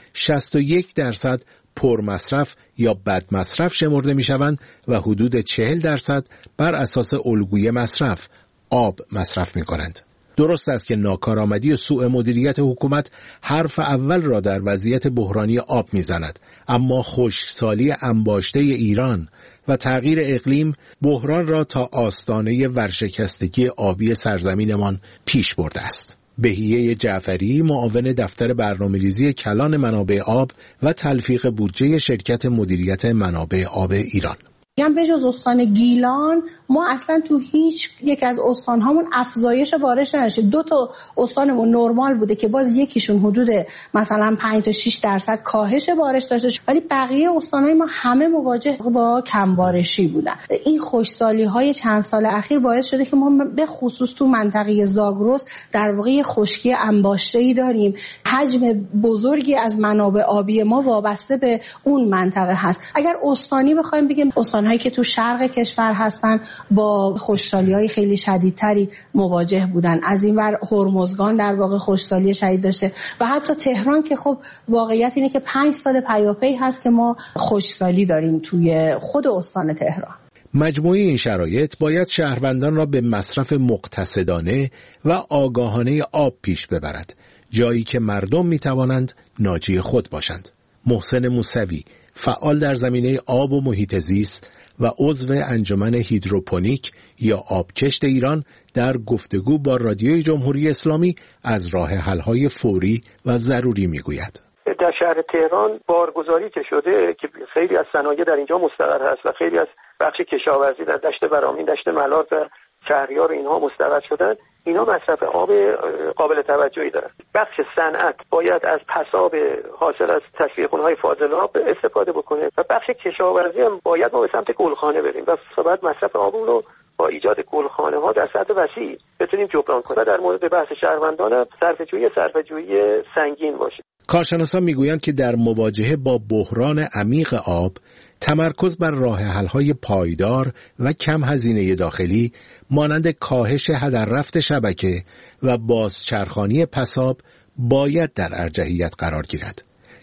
B: 61% پر مصرف یا بد مصرف شمرده می شوند و حدود 40% بر اساس الگوی مصرف آب مصرف می کنند. درست است که ناکارآمدی و سوء مدیریت حکومت حرف اول را در وضعیت بحرانی آب میزند، اما خشکسالی انباشته ایران و تغییر اقلیم بحران را تا آستانه ورشکستگی آبی سرزمینمان پیش برده است. بهیه جعفری، معاون دفتر برنامه‌ریزی کلان منابع آب و تلفیق بودجه شرکت مدیریت منابع آب ایران:
K: به جز استان گیلان ما اصلا تو هیچ یک از استانهامون افزایش بارش نداشتیم. 2 تا استانمون نرمال بوده که باز یکیشون حدود مثلا 5 تا 6% کاهش بارش داشته، ولی بقیه استانهای ما همه مواجه با کم بارشی بودن. این خشکسالی‌های چند سال اخیر باعث شده که ما به خصوص تو منطقه زاگرس در واقع خشکی انباشته‌ای داریم. حجم بزرگی از منابع آبی ما وابسته به اون منطقه هست. اگر استانی بخوایم بگیم، استان‌هایی که تو شرق کشور هستن با خشکسالی‌های خیلی شدیدتری مواجه بودن. از این ور هرمزگان در واقع خشکسالی شدید داشته و حتی تهران که خب واقعیت اینه که 5 سال پیاپی هست که ما خشکسالی داریم توی خود استان تهران.
B: مجموعه این شرایط باید شهروندان را به مصرف مقتصدانه و آگاهانه آب پیش ببرد، جایی که مردم می‌توانند ناجی خود باشند. محسن موسوی، فعال در زمینه آب و محیط زیست و عضو انجمن هیدروپونیک یا آبکشت ایران، در گفتگو با رادیوی جمهوری اسلامی از راه حل‌های فوری و ضروری میگوید.
L: در شهر تهران بارگذاری که شده که خیلی از صنایع در اینجا مستقر هست و خیلی از بخش کشاورزی در دشت برامین، دشت ملار و شهریار اینها مستقر شدن، اینا مصرف آب قابل توجهی دارن. بخش صنعت باید از پساب حاصل از تصفیه خونه‌های فاضلاب استفاده بکنه و بخش کشاورزی هم باید ما به سمت گلخانه بریم و باید مصرف آب رو با ایجاد گلخانه‌ها در سطح وسیع بتونیم جبران کنیم. در مورد بحث شهروندان هم صرفه‌جویی سنگین باشه.
B: کارشناسان میگویند که در مواجهه با بحران عمیق آب، تمرکز بر راه حل‌های پایدار و کم هزینه داخلی مانند کاهش هدر رفت شبکه و بازچرخانی پساب باید در ارجحیت قرار گیرد.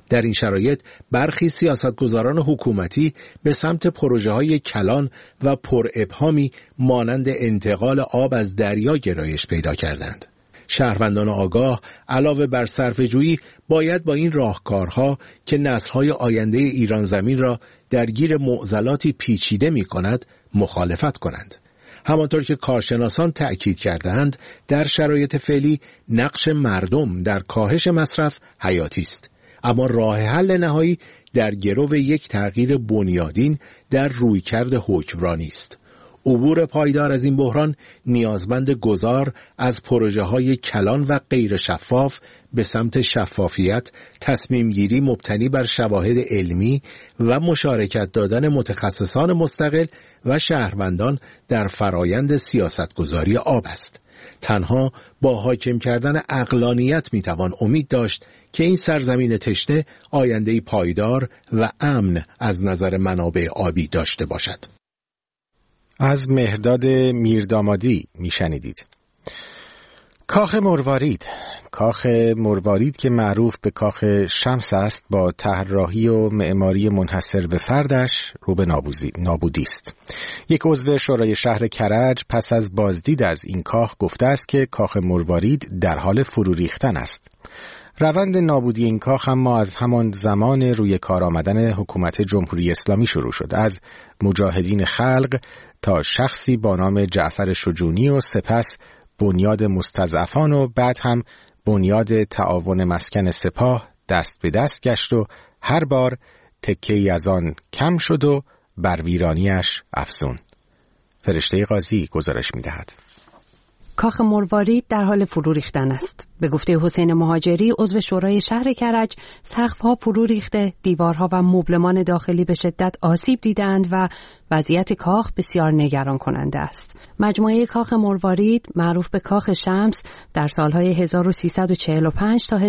D: در این شرایط برخی سیاستگزاران حکومتی به سمت پروژه‌های کلان و پر ابهامی مانند انتقال آب از دریا گرایش پیدا کردند. شهروندان آگاه علاوه بر صرفه‌جویی باید با این راهکارها که نسل‌های آینده ایران زمین را درگیر معضلاتی پیچیده می‌کند مخالفت کنند. همانطور که کارشناسان تأکید کردند، در شرایط فعلی نقش مردم در کاهش مصرف حیاتی است. اما راه حل نهایی در گرو یک تغییر بنیادین در رویکرد حکمرانی است. عبور پایدار از این بحران نیازمند گذار از پروژه‌های کلان و غیر شفاف به سمت شفافیت، تصمیمگیری مبتنی بر شواهد علمی و مشارکت دادن متخصصان مستقل و شهروندان در فرایند سیاستگذاری آب است. تنها با حاکم کردن عقلانیت میتوان امید داشت که این سرزمین تشنه آینده‌ای پایدار و امن از نظر منابع آبی داشته باشد.
A: از مهرداد میردامادی میشنیدید. کاخ مروارید که معروف به کاخ شمس است، با طراحی و معماری منحصر به فردش رو به نابودی است. یک عضو شورای شهر کرج پس از بازدید از این کاخ گفته است که کاخ مروارید در حال فرو ریختن است. روند نابودی این کاخ اما از همان زمان روی کار آمدن حکومت جمهوری اسلامی شروع شد. از مجاهدین خلق تا شخصی با نام جعفر شجونی و سپس بنیاد مستضعفان و بعد هم بنیاد تعاون مسکن سپاه دست به دست گشت و هر بار تکه‌ای از آن کم شد و بر ویرانیش افزون. فرشته قاضی گزارش می‌دهد.
M: کاخ مروارید در حال فرو ریختن است. به گفته حسین مهاجری، عضو شورای شهر کرج، سقف‌ها فرو ریخته، دیوارها و مبلمان داخلی به شدت آسیب دیدند و وضعیت کاخ بسیار نگران کننده است. مجموعه کاخ مروارید، معروف به کاخ شمس، در سالهای 1345 تا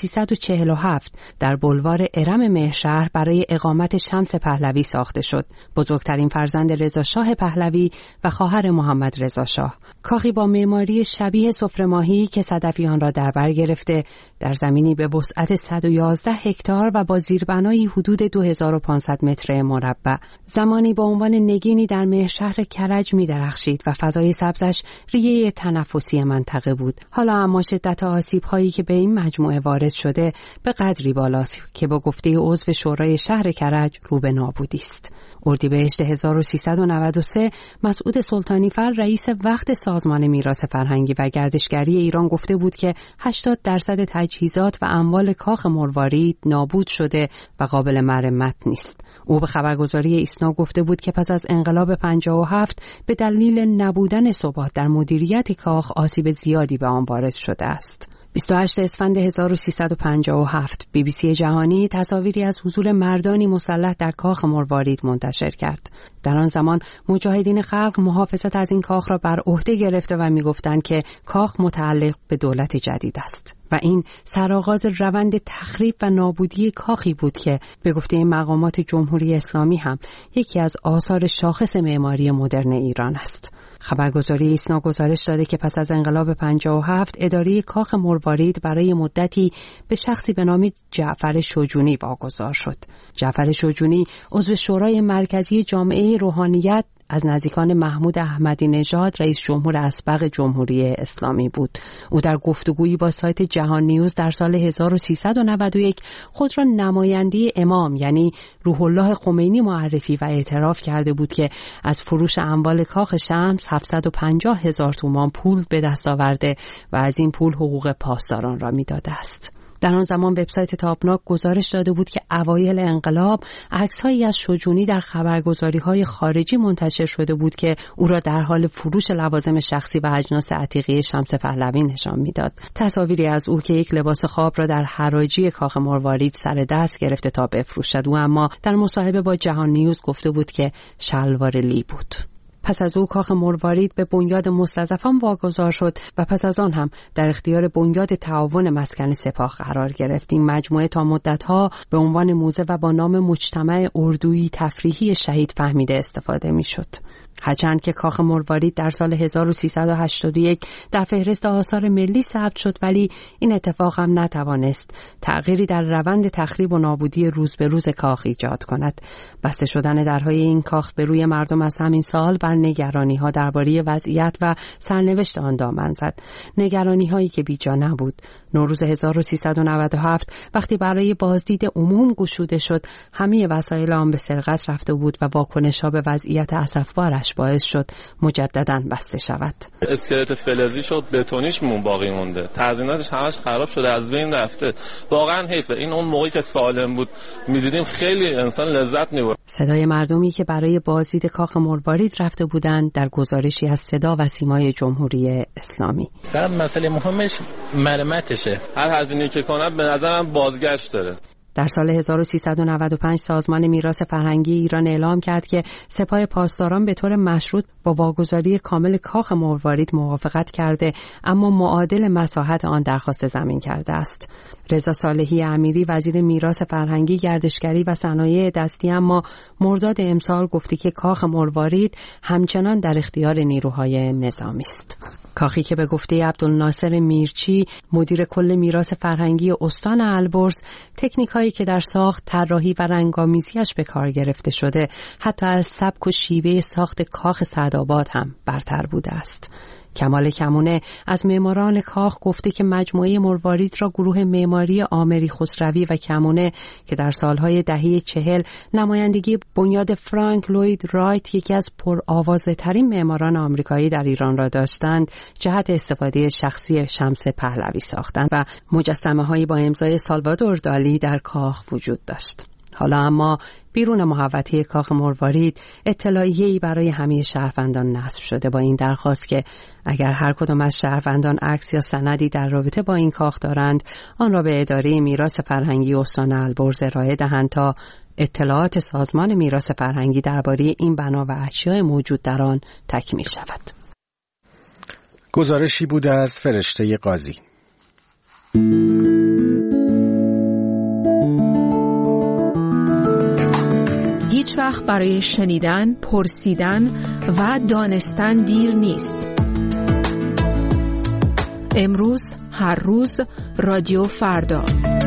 M: 1347 در بلوار ارم مهرشهر برای اقامت شمس پهلوی ساخته شد، بزرگترین فرزند رضا شاه پهلوی و خواهر محمد رضا شاه. کاخی با معماری شبیه سفره ماهی که صدفیان را در بر گرفته، در زمینی به وسعت 111 هکتار و با زیربنایی حدود 2500 متر مربع. زمانی با عنوان نگینی در مهرشهر کرج می درخشید و فضای سبزش ریه تنفسی منطقه بود. حالا اما شدت آسیب هایی که به این مجموعه وارد شده به قدری بالاست که با گفته عضو شورای شهر کرج رو به نابودی است. اردیبهشت 1393 مسعود سلطانیفر رئیس وقت سازمان میراث فرهنگی و گردشگری ایران گفته بود که 80% تجهیزات و اموال کاخ مروارید نابود شده و قابل مرمت نیست. او به خبرگزاری ایسنا گفته بود که پس از انقلاب 57 به دلیل نبودن ثبات در مدیریت کاخ آسیب زیادی به آن وارد شده است. 28 اسفند 1357 BBC جهانی تصاویری از حضور مردانی مسلح در کاخ مروارید منتشر کرد. در آن زمان مجاهدین خلق محافظت از این کاخ را بر عهده گرفته و می‌گفتند که کاخ متعلق به دولت جدید است. و این سرآغاز روند تخریب و نابودی کاخی بود که به گفته مقامات جمهوری اسلامی هم یکی از آثار شاخص معماری مدرن ایران است. خبرگزاری ایسنا گزارش داده که پس از انقلاب 57 اداره کاخ مروارید برای مدتی به شخصی به نام جعفر شجونی واگذار شد. جعفر شجونی عضو شورای مرکزی جامعه روحانیت از نزدیکان محمود احمدی نژاد رئیس جمهور اسبق جمهوری اسلامی بود. او در گفتگویی با سایت جهان نیوز در سال 1391 خود را نماینده امام یعنی روح الله خمینی معرفی و اعتراف کرده بود که از فروش اموال کاخ شمس 750,000 تومان پول به دست آورده و از این پول حقوق پاسداران را میداده است. در آن زمان وبسایت تابناک گزارش داده بود که اوایل انقلاب عکس‌هایی از شجونی در خبرگزاری‌های خارجی منتشر شده بود که او را در حال فروش لوازم شخصی و اجناس عتیقه شمس پهلوی نشان می‌داد. تصاویری از او که یک لباس خواب را در حراجی کاخ مروارید سر دست گرفته تا بفروشد. او اما در مصاحبه با جهان نیوز گفته بود که شلوار لی بود. پس از او کاخ مروارید به بنیاد مستضعفان واگذار شد و پس از آن هم در اختیار بنیاد تعاون مسکن سپاه قرار گرفت. این مجموعه تا مدت‌ها به عنوان موزه و با نام مجتمع اردویی تفریحی شهید فهمیده استفاده می‌شد. هرچند که کاخ مروارید در سال 1381 در فهرست آثار ملی ثبت شد، ولی این اتفاق هم نتوانست تغییری در روند تخریب و نابودی روز به روز کاخ ایجاد کند. بسته شدن درهای این کاخ به روی مردم از همین سال بر نگرانی‌ها درباره وضعیت و سرنوشت آن دامن زد. نگرانی‌هایی که بیجا نبود. نوروز 1397 وقتی برای بازدید عموم گشوده شد، همه وسایل آن به سرقت رفته بود و واکنش‌ها به وضعیت اسفبارش باعث شد مجدداً بسته شود.
N: اسکلت فلزی شد، بتونیش باقی مونده، تزییناتش همش خراب شده، از بین رفته. واقعاً حیفه. این اون موقعی که سالم بود می‌دیدیم خیلی انسان لذت می‌برد.
M: صدای مردمی که برای بازدید کاخ مروارید رفته بودند در گزارشی از صدا و سیمای جمهوری اسلامی.
N: در مسئله مهمش مرمتشه. هر هزینه‌ای که کنه به نظرم بازگشت داره.
M: در سال 1395 سازمان میراث فرهنگی ایران اعلام کرد که سپاه پاسداران به طور مشروط با واگذاری کامل کاخ مروارید موافقت کرده، اما معادل مساحت آن درخواست زمین کرده است. رضا صالحی امیری وزیر میراث فرهنگی، گردشگری و صنایع دستی اما مرداد امسال گفته که کاخ مروارید همچنان در اختیار نیروهای نظامی است. کاخی که به گفته عبدالناصر میرچی مدیر کل میراث فرهنگی استان البرز، تکنیکایی که در ساخت، طراحی و رنگامیزیش به کار گرفته شده حتی از سبک و شیوه ساخت کاخ سعدآباد هم برتر بوده است. کمال کمونه از معماران کاخ گفته که مجموعه مروارید را گروه معماری آمری خسروی و کمونه که در سالهای دهه 40 نمایندگی بنیاد فرانک لوید رایت، یکی از پرآوازه ترین معماران آمریکایی در ایران را داشتند، جهت استفاده شخصی شمس پهلوی ساختند و مجسمه هایی با امضای سالوادور دالی در کاخ وجود داشت. حالا اما بیرون محوطه کاخ مروارید اطلاعیه‌ای برای همه شهروندان نصب شده با این درخواست که اگر هر کدام از شهروندان عکس یا سندی در رابطه با این کاخ دارند، آن را به اداره میراث فرهنگی استان البرز ارائه دهند تا اطلاعات سازمان میراث فرهنگی درباره این بنا و اشیاء موجود در آن تکمیل شود.
A: گزارشی بود از فرشته قاضی.
H: هیچ وقت برای شنیدن، پرسیدن و دانستن دیر نیست. امروز، هر روز، رادیو فردا.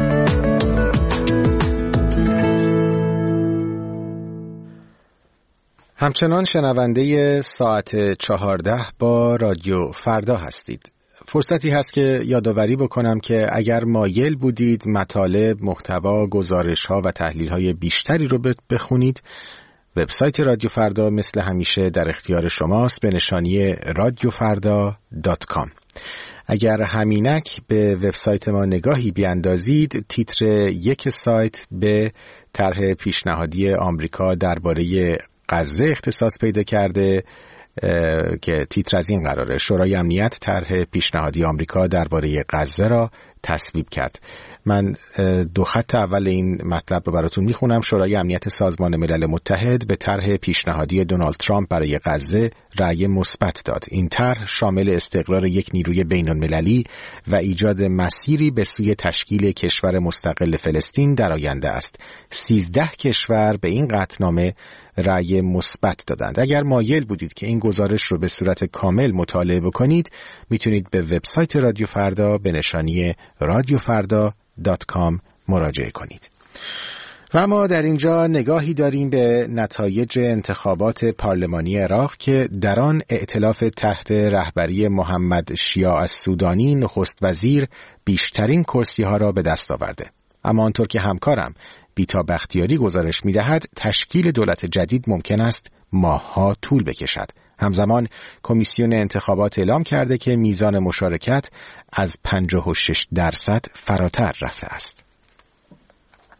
A: همچنان شنونده ساعت 14 با رادیو فردا هستید. فرصتی هست که یادآوری بکنم که اگر مایل بودید مطالب، محتوا، گزارش‌ها و تحلیل‌های بیشتری رو بخونید، وبسایت رادیو فردا مثل همیشه در اختیار شماست به نشانی radiofarda.com. اگر همینک به وبسایت ما نگاهی بیاندازید، تیتر یک سایت به طرح پیشنهادی آمریکا درباره غزه اختصاص پیدا کرده که تیتر از این قراره: شورای امنیت طرح پیشنهادی آمریکا درباره غزه را تصویب کرد. من دو خط اول این مطلب رو براتون میخونم. شورای امنیت سازمان ملل متحد به طرح پیشنهادی دونالد ترامپ برای غزه رأی مثبت داد. این طرح شامل استقرار یک نیروی بین‌المللی و ایجاد مسیری به سوی تشکیل کشور مستقل فلسطین در آینده است. 13 کشور به این قطعنامه رأی مثبت دادند. اگر مایل بودید که این گزارش رو به صورت کامل مطالعه بکنید، میتونید به وبسایت رادیو فردا به نشانی radiofarda.com مراجعه کنید. و ما در اینجا نگاهی داریم به نتایج انتخابات پارلمانی عراق که در آن ائتلاف تحت رهبری محمد شیاع السودانی نخست وزیر بیشترین کرسی‌ها را به دست آورده. اما آنطور که همکارم بیتا بختیاری گزارش می‌دهد، تشکیل دولت جدید ممکن است ماه‌ها طول بکشد. همزمان کمیسیون انتخابات اعلام کرده که میزان مشارکت از 56% فراتر رفته است.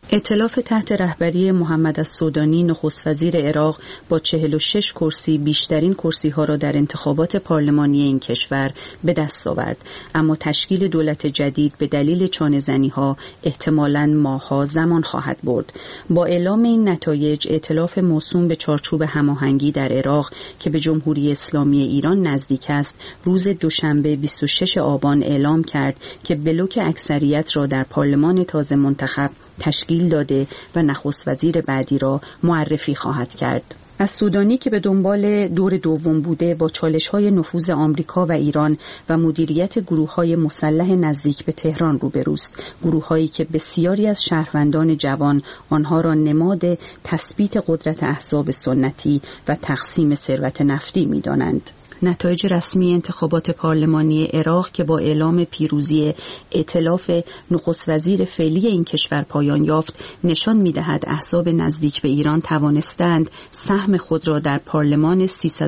O: ائتلاف تحت رهبری محمد السودانی نخست وزیر عراق با 46 کرسی بیشترین کرسی‌ها را در انتخابات پارلمانی این کشور به دست آورد، اما تشکیل دولت جدید به دلیل چانه‌زنی‌ها احتمالاً ماه‌ها زمان خواهد برد. با اعلام این نتایج ائتلاف موسوم به چارچوب هماهنگی در عراق که به جمهوری اسلامی ایران نزدیک است، روز دوشنبه 26 آبان اعلام کرد که بلوک اکثریت را در پارلمان تازه منتخب تشکیل داده و نخست وزیر بعدی را معرفی خواهد کرد. السودانی که به دنبال دور دوم بوده با چالش‌های نفوذ آمریکا و ایران و مدیریت گروه‌های مسلح نزدیک به تهران روبروست، گروه‌هایی که بسیاری از شهروندان جوان آنها را نماد تثبیت قدرت احزاب سنتی و تقسیم ثروت نفتی می‌دانند. نتایج رسمی انتخابات پارلمانی عراق که با اعلام پیروزی ائتلاف نخست وزیر فعلی این کشور پایان یافت، نشان می‌دهد احزاب نزدیک به ایران توانستند سهم خود را در پارلمان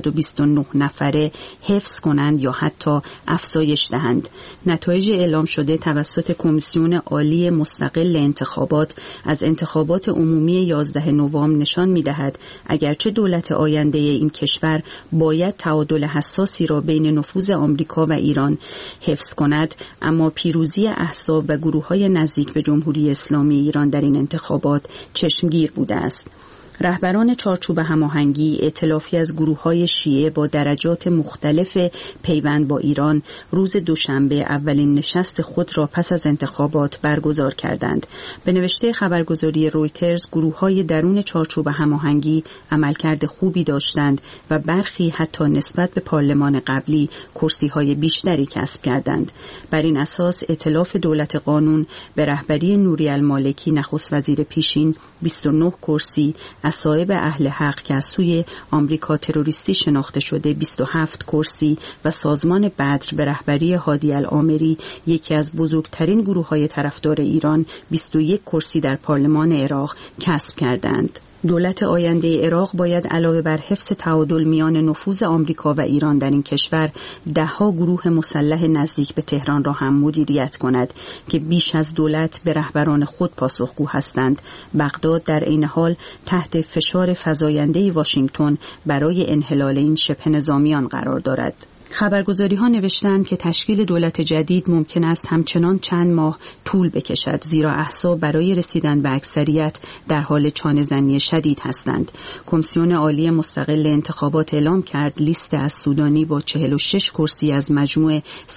O: 329 نفره حفظ کنند یا حتی افزایش دهند. نتایج اعلام شده توسط کمیسیون عالی مستقل انتخابات از انتخابات عمومی 11 نوامبر نشان می‌دهد اگرچه دولت آینده این کشور باید تعادل حساسی را بین نفوذ آمریکا و ایران حفظ کند، اما پیروزی احزاب و گروه‌های نزدیک به جمهوری اسلامی ایران در این انتخابات چشمگیر بوده است. رهبران چارچوب هماهنگی، ائتلافی از گروه‌های شیعه با درجات مختلف پیوند با ایران، روز دوشنبه اولین نشست خود را پس از انتخابات برگزار کردند. به نوشته خبرگزاری رویترز، گروه‌های درون چارچوب هماهنگی عملکرد خوبی داشتند و برخی حتی نسبت به پارلمان قبلی کرسی‌های بیشتری کسب کردند. بر این اساس ائتلاف دولت قانون به رهبری نوری المالکی نخست وزیر پیشین 29 کرسی، اصحاب اهل حق که از سوی آمریکا تروریستی شناخته شده 27 کرسی و سازمان بدر به رهبری هادی العامری، یکی از بزرگترین گروه‌های طرفدار ایران، 21 کرسی در پارلمان عراق کسب کردند. دولت آینده عراق باید علاوه بر حفظ تعادل میان نفوذ آمریکا و ایران در این کشور، 10 گروه مسلح نزدیک به تهران را هم مدیریت کند که بیش از دولت به رهبران خود پاسخگو هستند. بغداد در این حال تحت فشار فزاینده واشنگتن برای انحلال این شبه نظامیان قرار دارد. خبرگزاری‌ها نوشتند که تشکیل دولت جدید ممکن است همچنان چند ماه طول بکشد، زیرا احزاب برای رسیدن به اکثریت در حال چانه‌زنی شدید هستند. کمیسیون عالی مستقل انتخابات اعلام کرد لیست السودانی با 46 کرسی از مجموع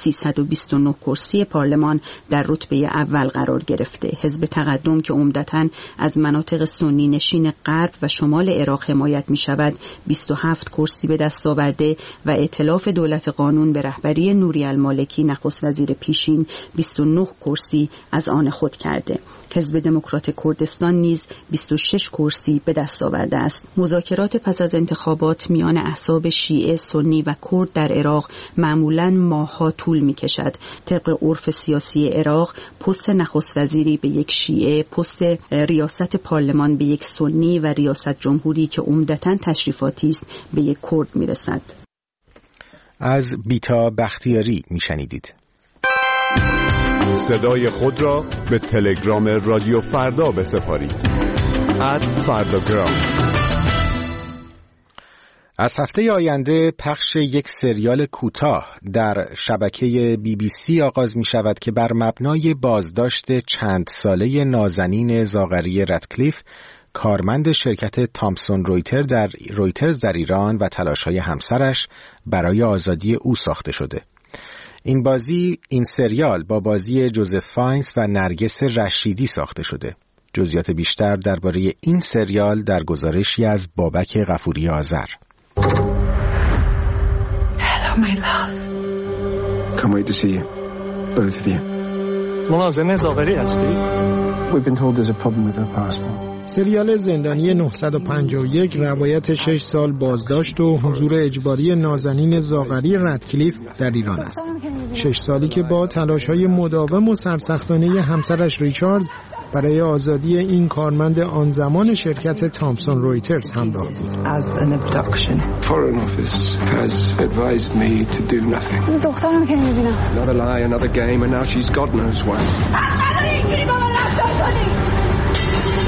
O: 329 کرسی پارلمان در رتبه اول قرار گرفته. حزب تقدم که عمدتاً از مناطق سنی نشین غرب و شمال عراق حمایت می‌شود، 27 کرسی به دست آورده و ائتلاف دولت قانون به رهبری نوری المالکی نخست وزیر پیشین 29 کرسی از آن خود کرده. حزب دموکرات کردستان نیز 26 کرسی به دست آورده است. مذاکرات پس از انتخابات میان احزاب شیعه، سنی و کرد در عراق معمولاً ماه‌ها طول می‌کشد. طبق عرف سیاسی عراق، پست نخست وزیری به یک شیعه، پست ریاست پارلمان به یک سنی و ریاست جمهوری که عمدتاً تشریفاتی است به یک کرد می‌رسد.
A: از بیتا بختیاری میشنیدید.
P: صدای خود را به تلگرام رادیو فردا بسپارید. @فرداگرام.
A: از هفته آینده پخش یک سریال کوتاه در شبکه BBC آغاز می شود که بر مبنای بازداشت چند ساله نازنین زاغری رادکلیف، کارمند شرکت تامسون رویترز در ایران و تلاش‌های همسرش برای آزادی او ساخته شده. این سریال با بازی جوزف فاینز و نرگس رشیدی ساخته شده. جزئیات بیشتر درباره این سریال در گزارشی از بابک غفوری آذر.
Q: Hello my love.
R: Can't wait to see you. Both of you.
Q: منازنه زاغری هستی؟
R: We've been told there's a problem with her passport.
S: سریال زندانی 951 روایت 6 سال بازداشت و حضور اجباری نازنین زاغری رادکلیف در ایران است. 6 سالی که با تلاش‌های مداوم و سرسختانه همسرش ریچارد برای آزادی این کارمند آن زمان شرکت تامسون رویترز همراه بود.
R: Foreign Office has advised me to do nothing.
Q: دخترم که می‌بینم.
R: Another lie, another game, and now she's God knows what.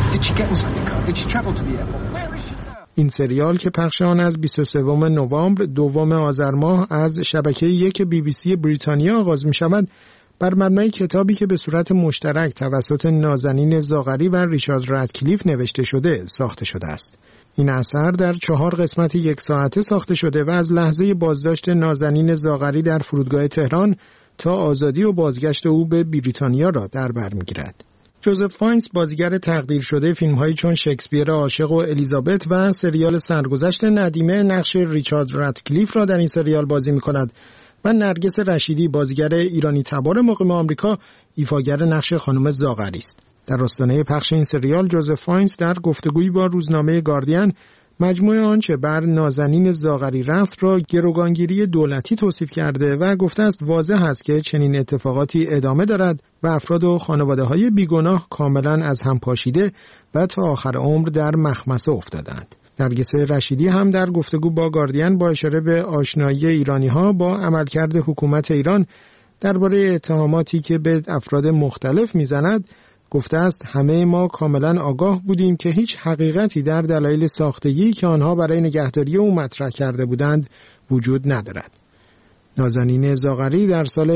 S: این سریال که پخش آن از 23 نوامبر 2 آذر ماه از شبکه 1 BBC بریتانیا آغاز می شود، بر مبنای کتابی که به صورت مشترک توسط نازنین زاغری و ریچارد رادکلیف نوشته شده ساخته شده است. این اثر در 4 قسمت 1 ساعته ساخته شده و از لحظه بازداشت نازنین زاغری در فرودگاه تهران تا آزادی و بازگشت او به بریتانیا را در بر می‌گیرد. جوزف فاینز بازیگر تقدیر شده فیلم‌هایی چون شکسپیر عاشق و الیزابت و سریال سرگذشت ندیمه نقش ریچارد رادکلیف را در این سریال بازی می‌کند و نرگس رشیدی بازیگر ایرانی تبار مقیم آمریکا ایفاگر نقش خانم زاغری است. در آستانه پخش این سریال جوزف فاینز در گفتگویی با روزنامه گاردین مجموع آنچه بر نازنین زاغری رفت را گروگانگیری دولتی توصیف کرده و گفته است واضح است که چنین اتفاقاتی ادامه دارد و افراد و خانواده‌های بیگناه کاملا از هم پاشیده و تا آخر عمر در مخمصه افتادند. نرگس رشیدی هم در گفتگو با گاردین با اشاره به آشنایی ایرانی‌ها با عملکرد حکومت ایران درباره اتهاماتی که به افراد مختلف می‌زند گفته است همه ما کاملا آگاه بودیم که هیچ حقیقتی در دلایل ساختگی که آنها برای نگهداری او مطرح کرده بودند وجود ندارد. نازنین زاغری در سال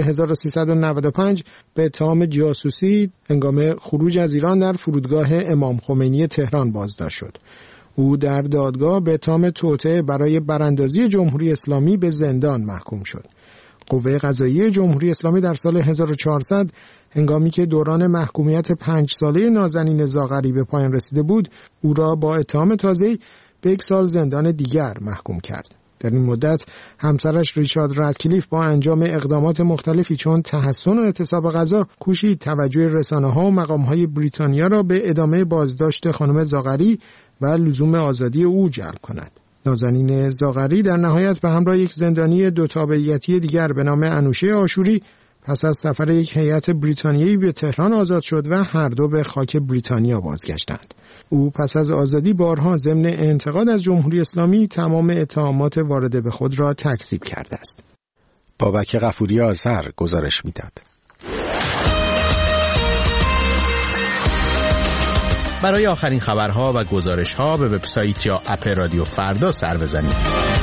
S: 1395 به اتهام جاسوسی هنگام خروج از ایران در فرودگاه امام خمینی تهران بازداشت شد. او در دادگاه به اتهام توطئه برای براندازی جمهوری اسلامی به زندان محکوم شد. قوه قضاییه جمهوری اسلامی در سال 1400 هنگامی که دوران محکومیت 5 ساله نازنین زاغری به پایان رسیده بود، او را با اتهام تازه‌ای به 1 سال زندان دیگر محکوم کرد. در این مدت همسرش ریچارد رادکلیف با انجام اقدامات مختلفی چون تحسن و اعتصاب غذا کوشید توجه رسانه‌ها و مقام‌های بریتانیا را به ادامه بازداشت خانم زاغری و لزوم آزادی او جلب کند. نازنین زاغری در نهایت به همراه یک زندانی 2 تابعیتی دیگر به نام انوشه آشوری پس از سفر یک هیئت بریتانیایی به تهران آزاد شد و هر دو به خاک بریتانیا بازگشتند. او پس از آزادی بارها ضمن انتقاد از جمهوری اسلامی تمام اتهامات وارده به خود را تکذیب کرده است.
A: بابک غفوری آذر گزارش می‌داد.
B: برای آخرین خبرها و گزارش‌ها به وبسایت یا اپ رادیو فردا سر بزنید.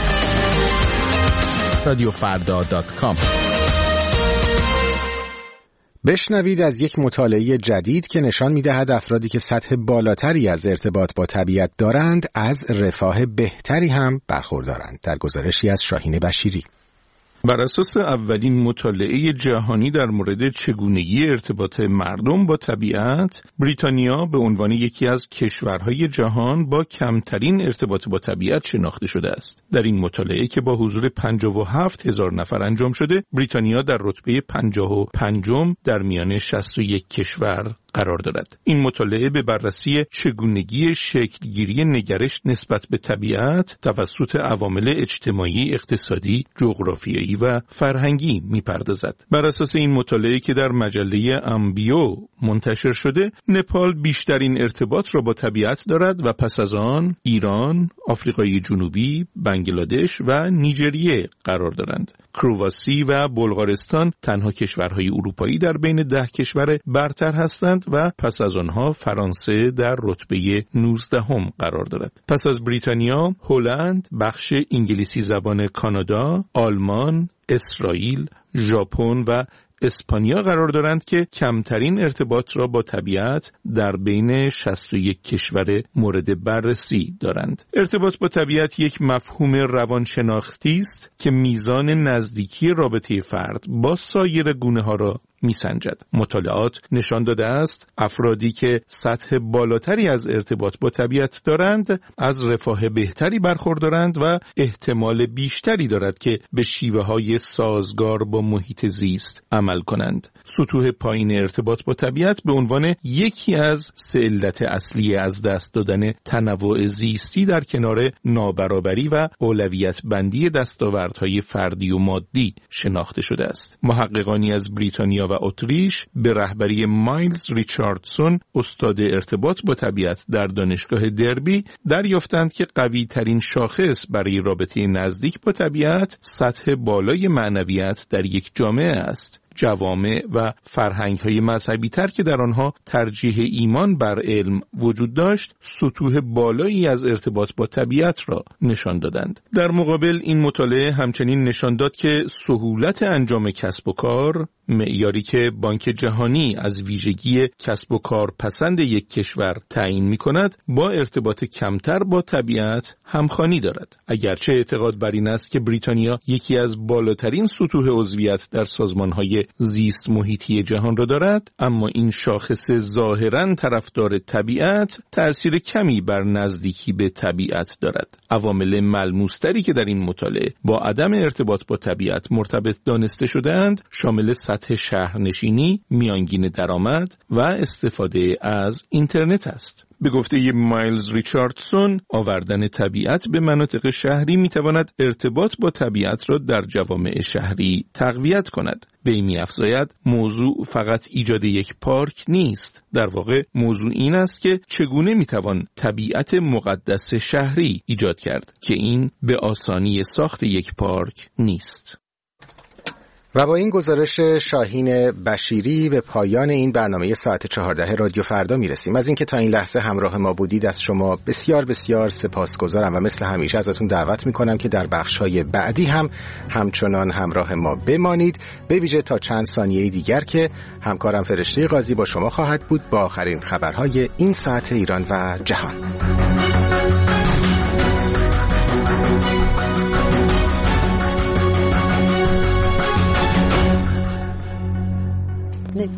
B: radiofarda.com.
A: بشنوید از یک مطالعه جدید که نشان می‌دهد افرادی که سطح بالاتری از ارتباط با طبیعت دارند از رفاه بهتری هم برخوردارند. در گزارشی از شاهین بشیری.
T: بر اساس اولین مطالعه جهانی در مورد چگونگی ارتباط مردم با طبیعت، بریتانیا به عنوان یکی از کشورهای جهان با کمترین ارتباط با طبیعت شناخته شده است. در این مطالعه که با حضور 57,000 نفر انجام شده، بریتانیا در رتبه 55م در میان 61 کشور قرار دارد. این مطالعه به بررسی چگونگی شکلگیری نگرش نسبت به طبیعت توسط عوامل اجتماعی، اقتصادی، جغرافیایی و فرهنگی می‌پردازد. بر اساس این مطالعه که در مجله امبیو منتشر شده، نپال بیشترین ارتباط را با طبیعت دارد و پس از آن ایران، آفریقای جنوبی، بنگلادش و نیجریه قرار دارند. کرواسی و بلغارستان تنها کشورهای اروپایی در بین 10 کشور برتر هستند و پس از آنها فرانسه در رتبه 19م قرار دارد. پس از بریتانیا، هلند، بخش انگلیسی زبان کانادا، آلمان، اسرائیل، ژاپن و اسپانیا قرار دارند که کمترین ارتباط را با طبیعت در بین 61 کشور مورد بررسی دارند. ارتباط با طبیعت یک مفهوم روانشناختی است که میزان نزدیکی رابطه فرد با سایر گونه‌ها را میسنجد. مطالعات نشان داده است افرادی که سطح بالاتری از ارتباط با طبیعت دارند از رفاه بهتری برخوردارند و احتمال بیشتری دارد که به شیوه‌های سازگار با محیط زیست عمل کنند. سطوح پایین ارتباط با طبیعت به عنوان یکی از 3 علت اصلی از دست دادن تنوع زیستی در کنار نابرابری و اولویت بندی دستاوردهای فردی و مادی شناخته شده است. محققانی از بریتانیا و اتریش به رهبری مایلز ریچاردسون، استاد ارتباط با طبیعت در دانشگاه دربی، دریافتند که قوی ترین شاخص برای رابطه نزدیک با طبیعت سطح بالای معنویت در یک جامعه است. جوامع و فرهنگ‌های مذهبی تر که در آنها ترجیح ایمان بر علم وجود داشت، سطوح بالایی از ارتباط با طبیعت را نشان دادند. در مقابل این مطالعه همچنین نشان داد که سهولت انجام کسب و کار، معیاری که بانک جهانی از ویژگی کسب و کار پسند یک کشور تعیین می‌کند، با ارتباط کمتر با طبیعت همخوانی دارد. اگرچه اعتقاد بر این است که بریتانیا یکی از بالاترین سطوح عضویت در سازمان‌های زیست محیطی جهان را دارد، اما این شاخص ظاهراً طرفدار طبیعت تأثیر کمی بر نزدیکی به طبیعت دارد. عوامل ملموس‌تری که در این مطالعه با عدم ارتباط با طبیعت مرتبط دانسته شده‌اند شامل سطح شهرنشینی، میانگین درآمد و استفاده از اینترنت است. به گفته مایلز ریچاردسون، آوردن طبیعت به مناطق شهری میتواند ارتباط با طبیعت را در جوامع شهری تقویت کند. به این می‌افزاید موضوع فقط ایجاد یک پارک نیست. در واقع موضوع این است که چگونه میتوان طبیعت مقدس شهری ایجاد کرد که این به آسانی ساخت یک پارک نیست.
A: و با این گزارش شاهین بشیری به پایان این برنامه ساعت 14 رادیو فردا میرسیم. از اینکه تا این لحظه همراه ما بودید از شما بسیار بسیار سپاسگزارم و مثل همیشه ازتون دعوت میکنم که در بخش‌های بعدی هم همچنان همراه ما بمانید، به ویژه تا چند ثانیه دیگر که همکارم فرشته قاضی با شما خواهد بود با آخرین خبرهای این ساعت ایران و جهان.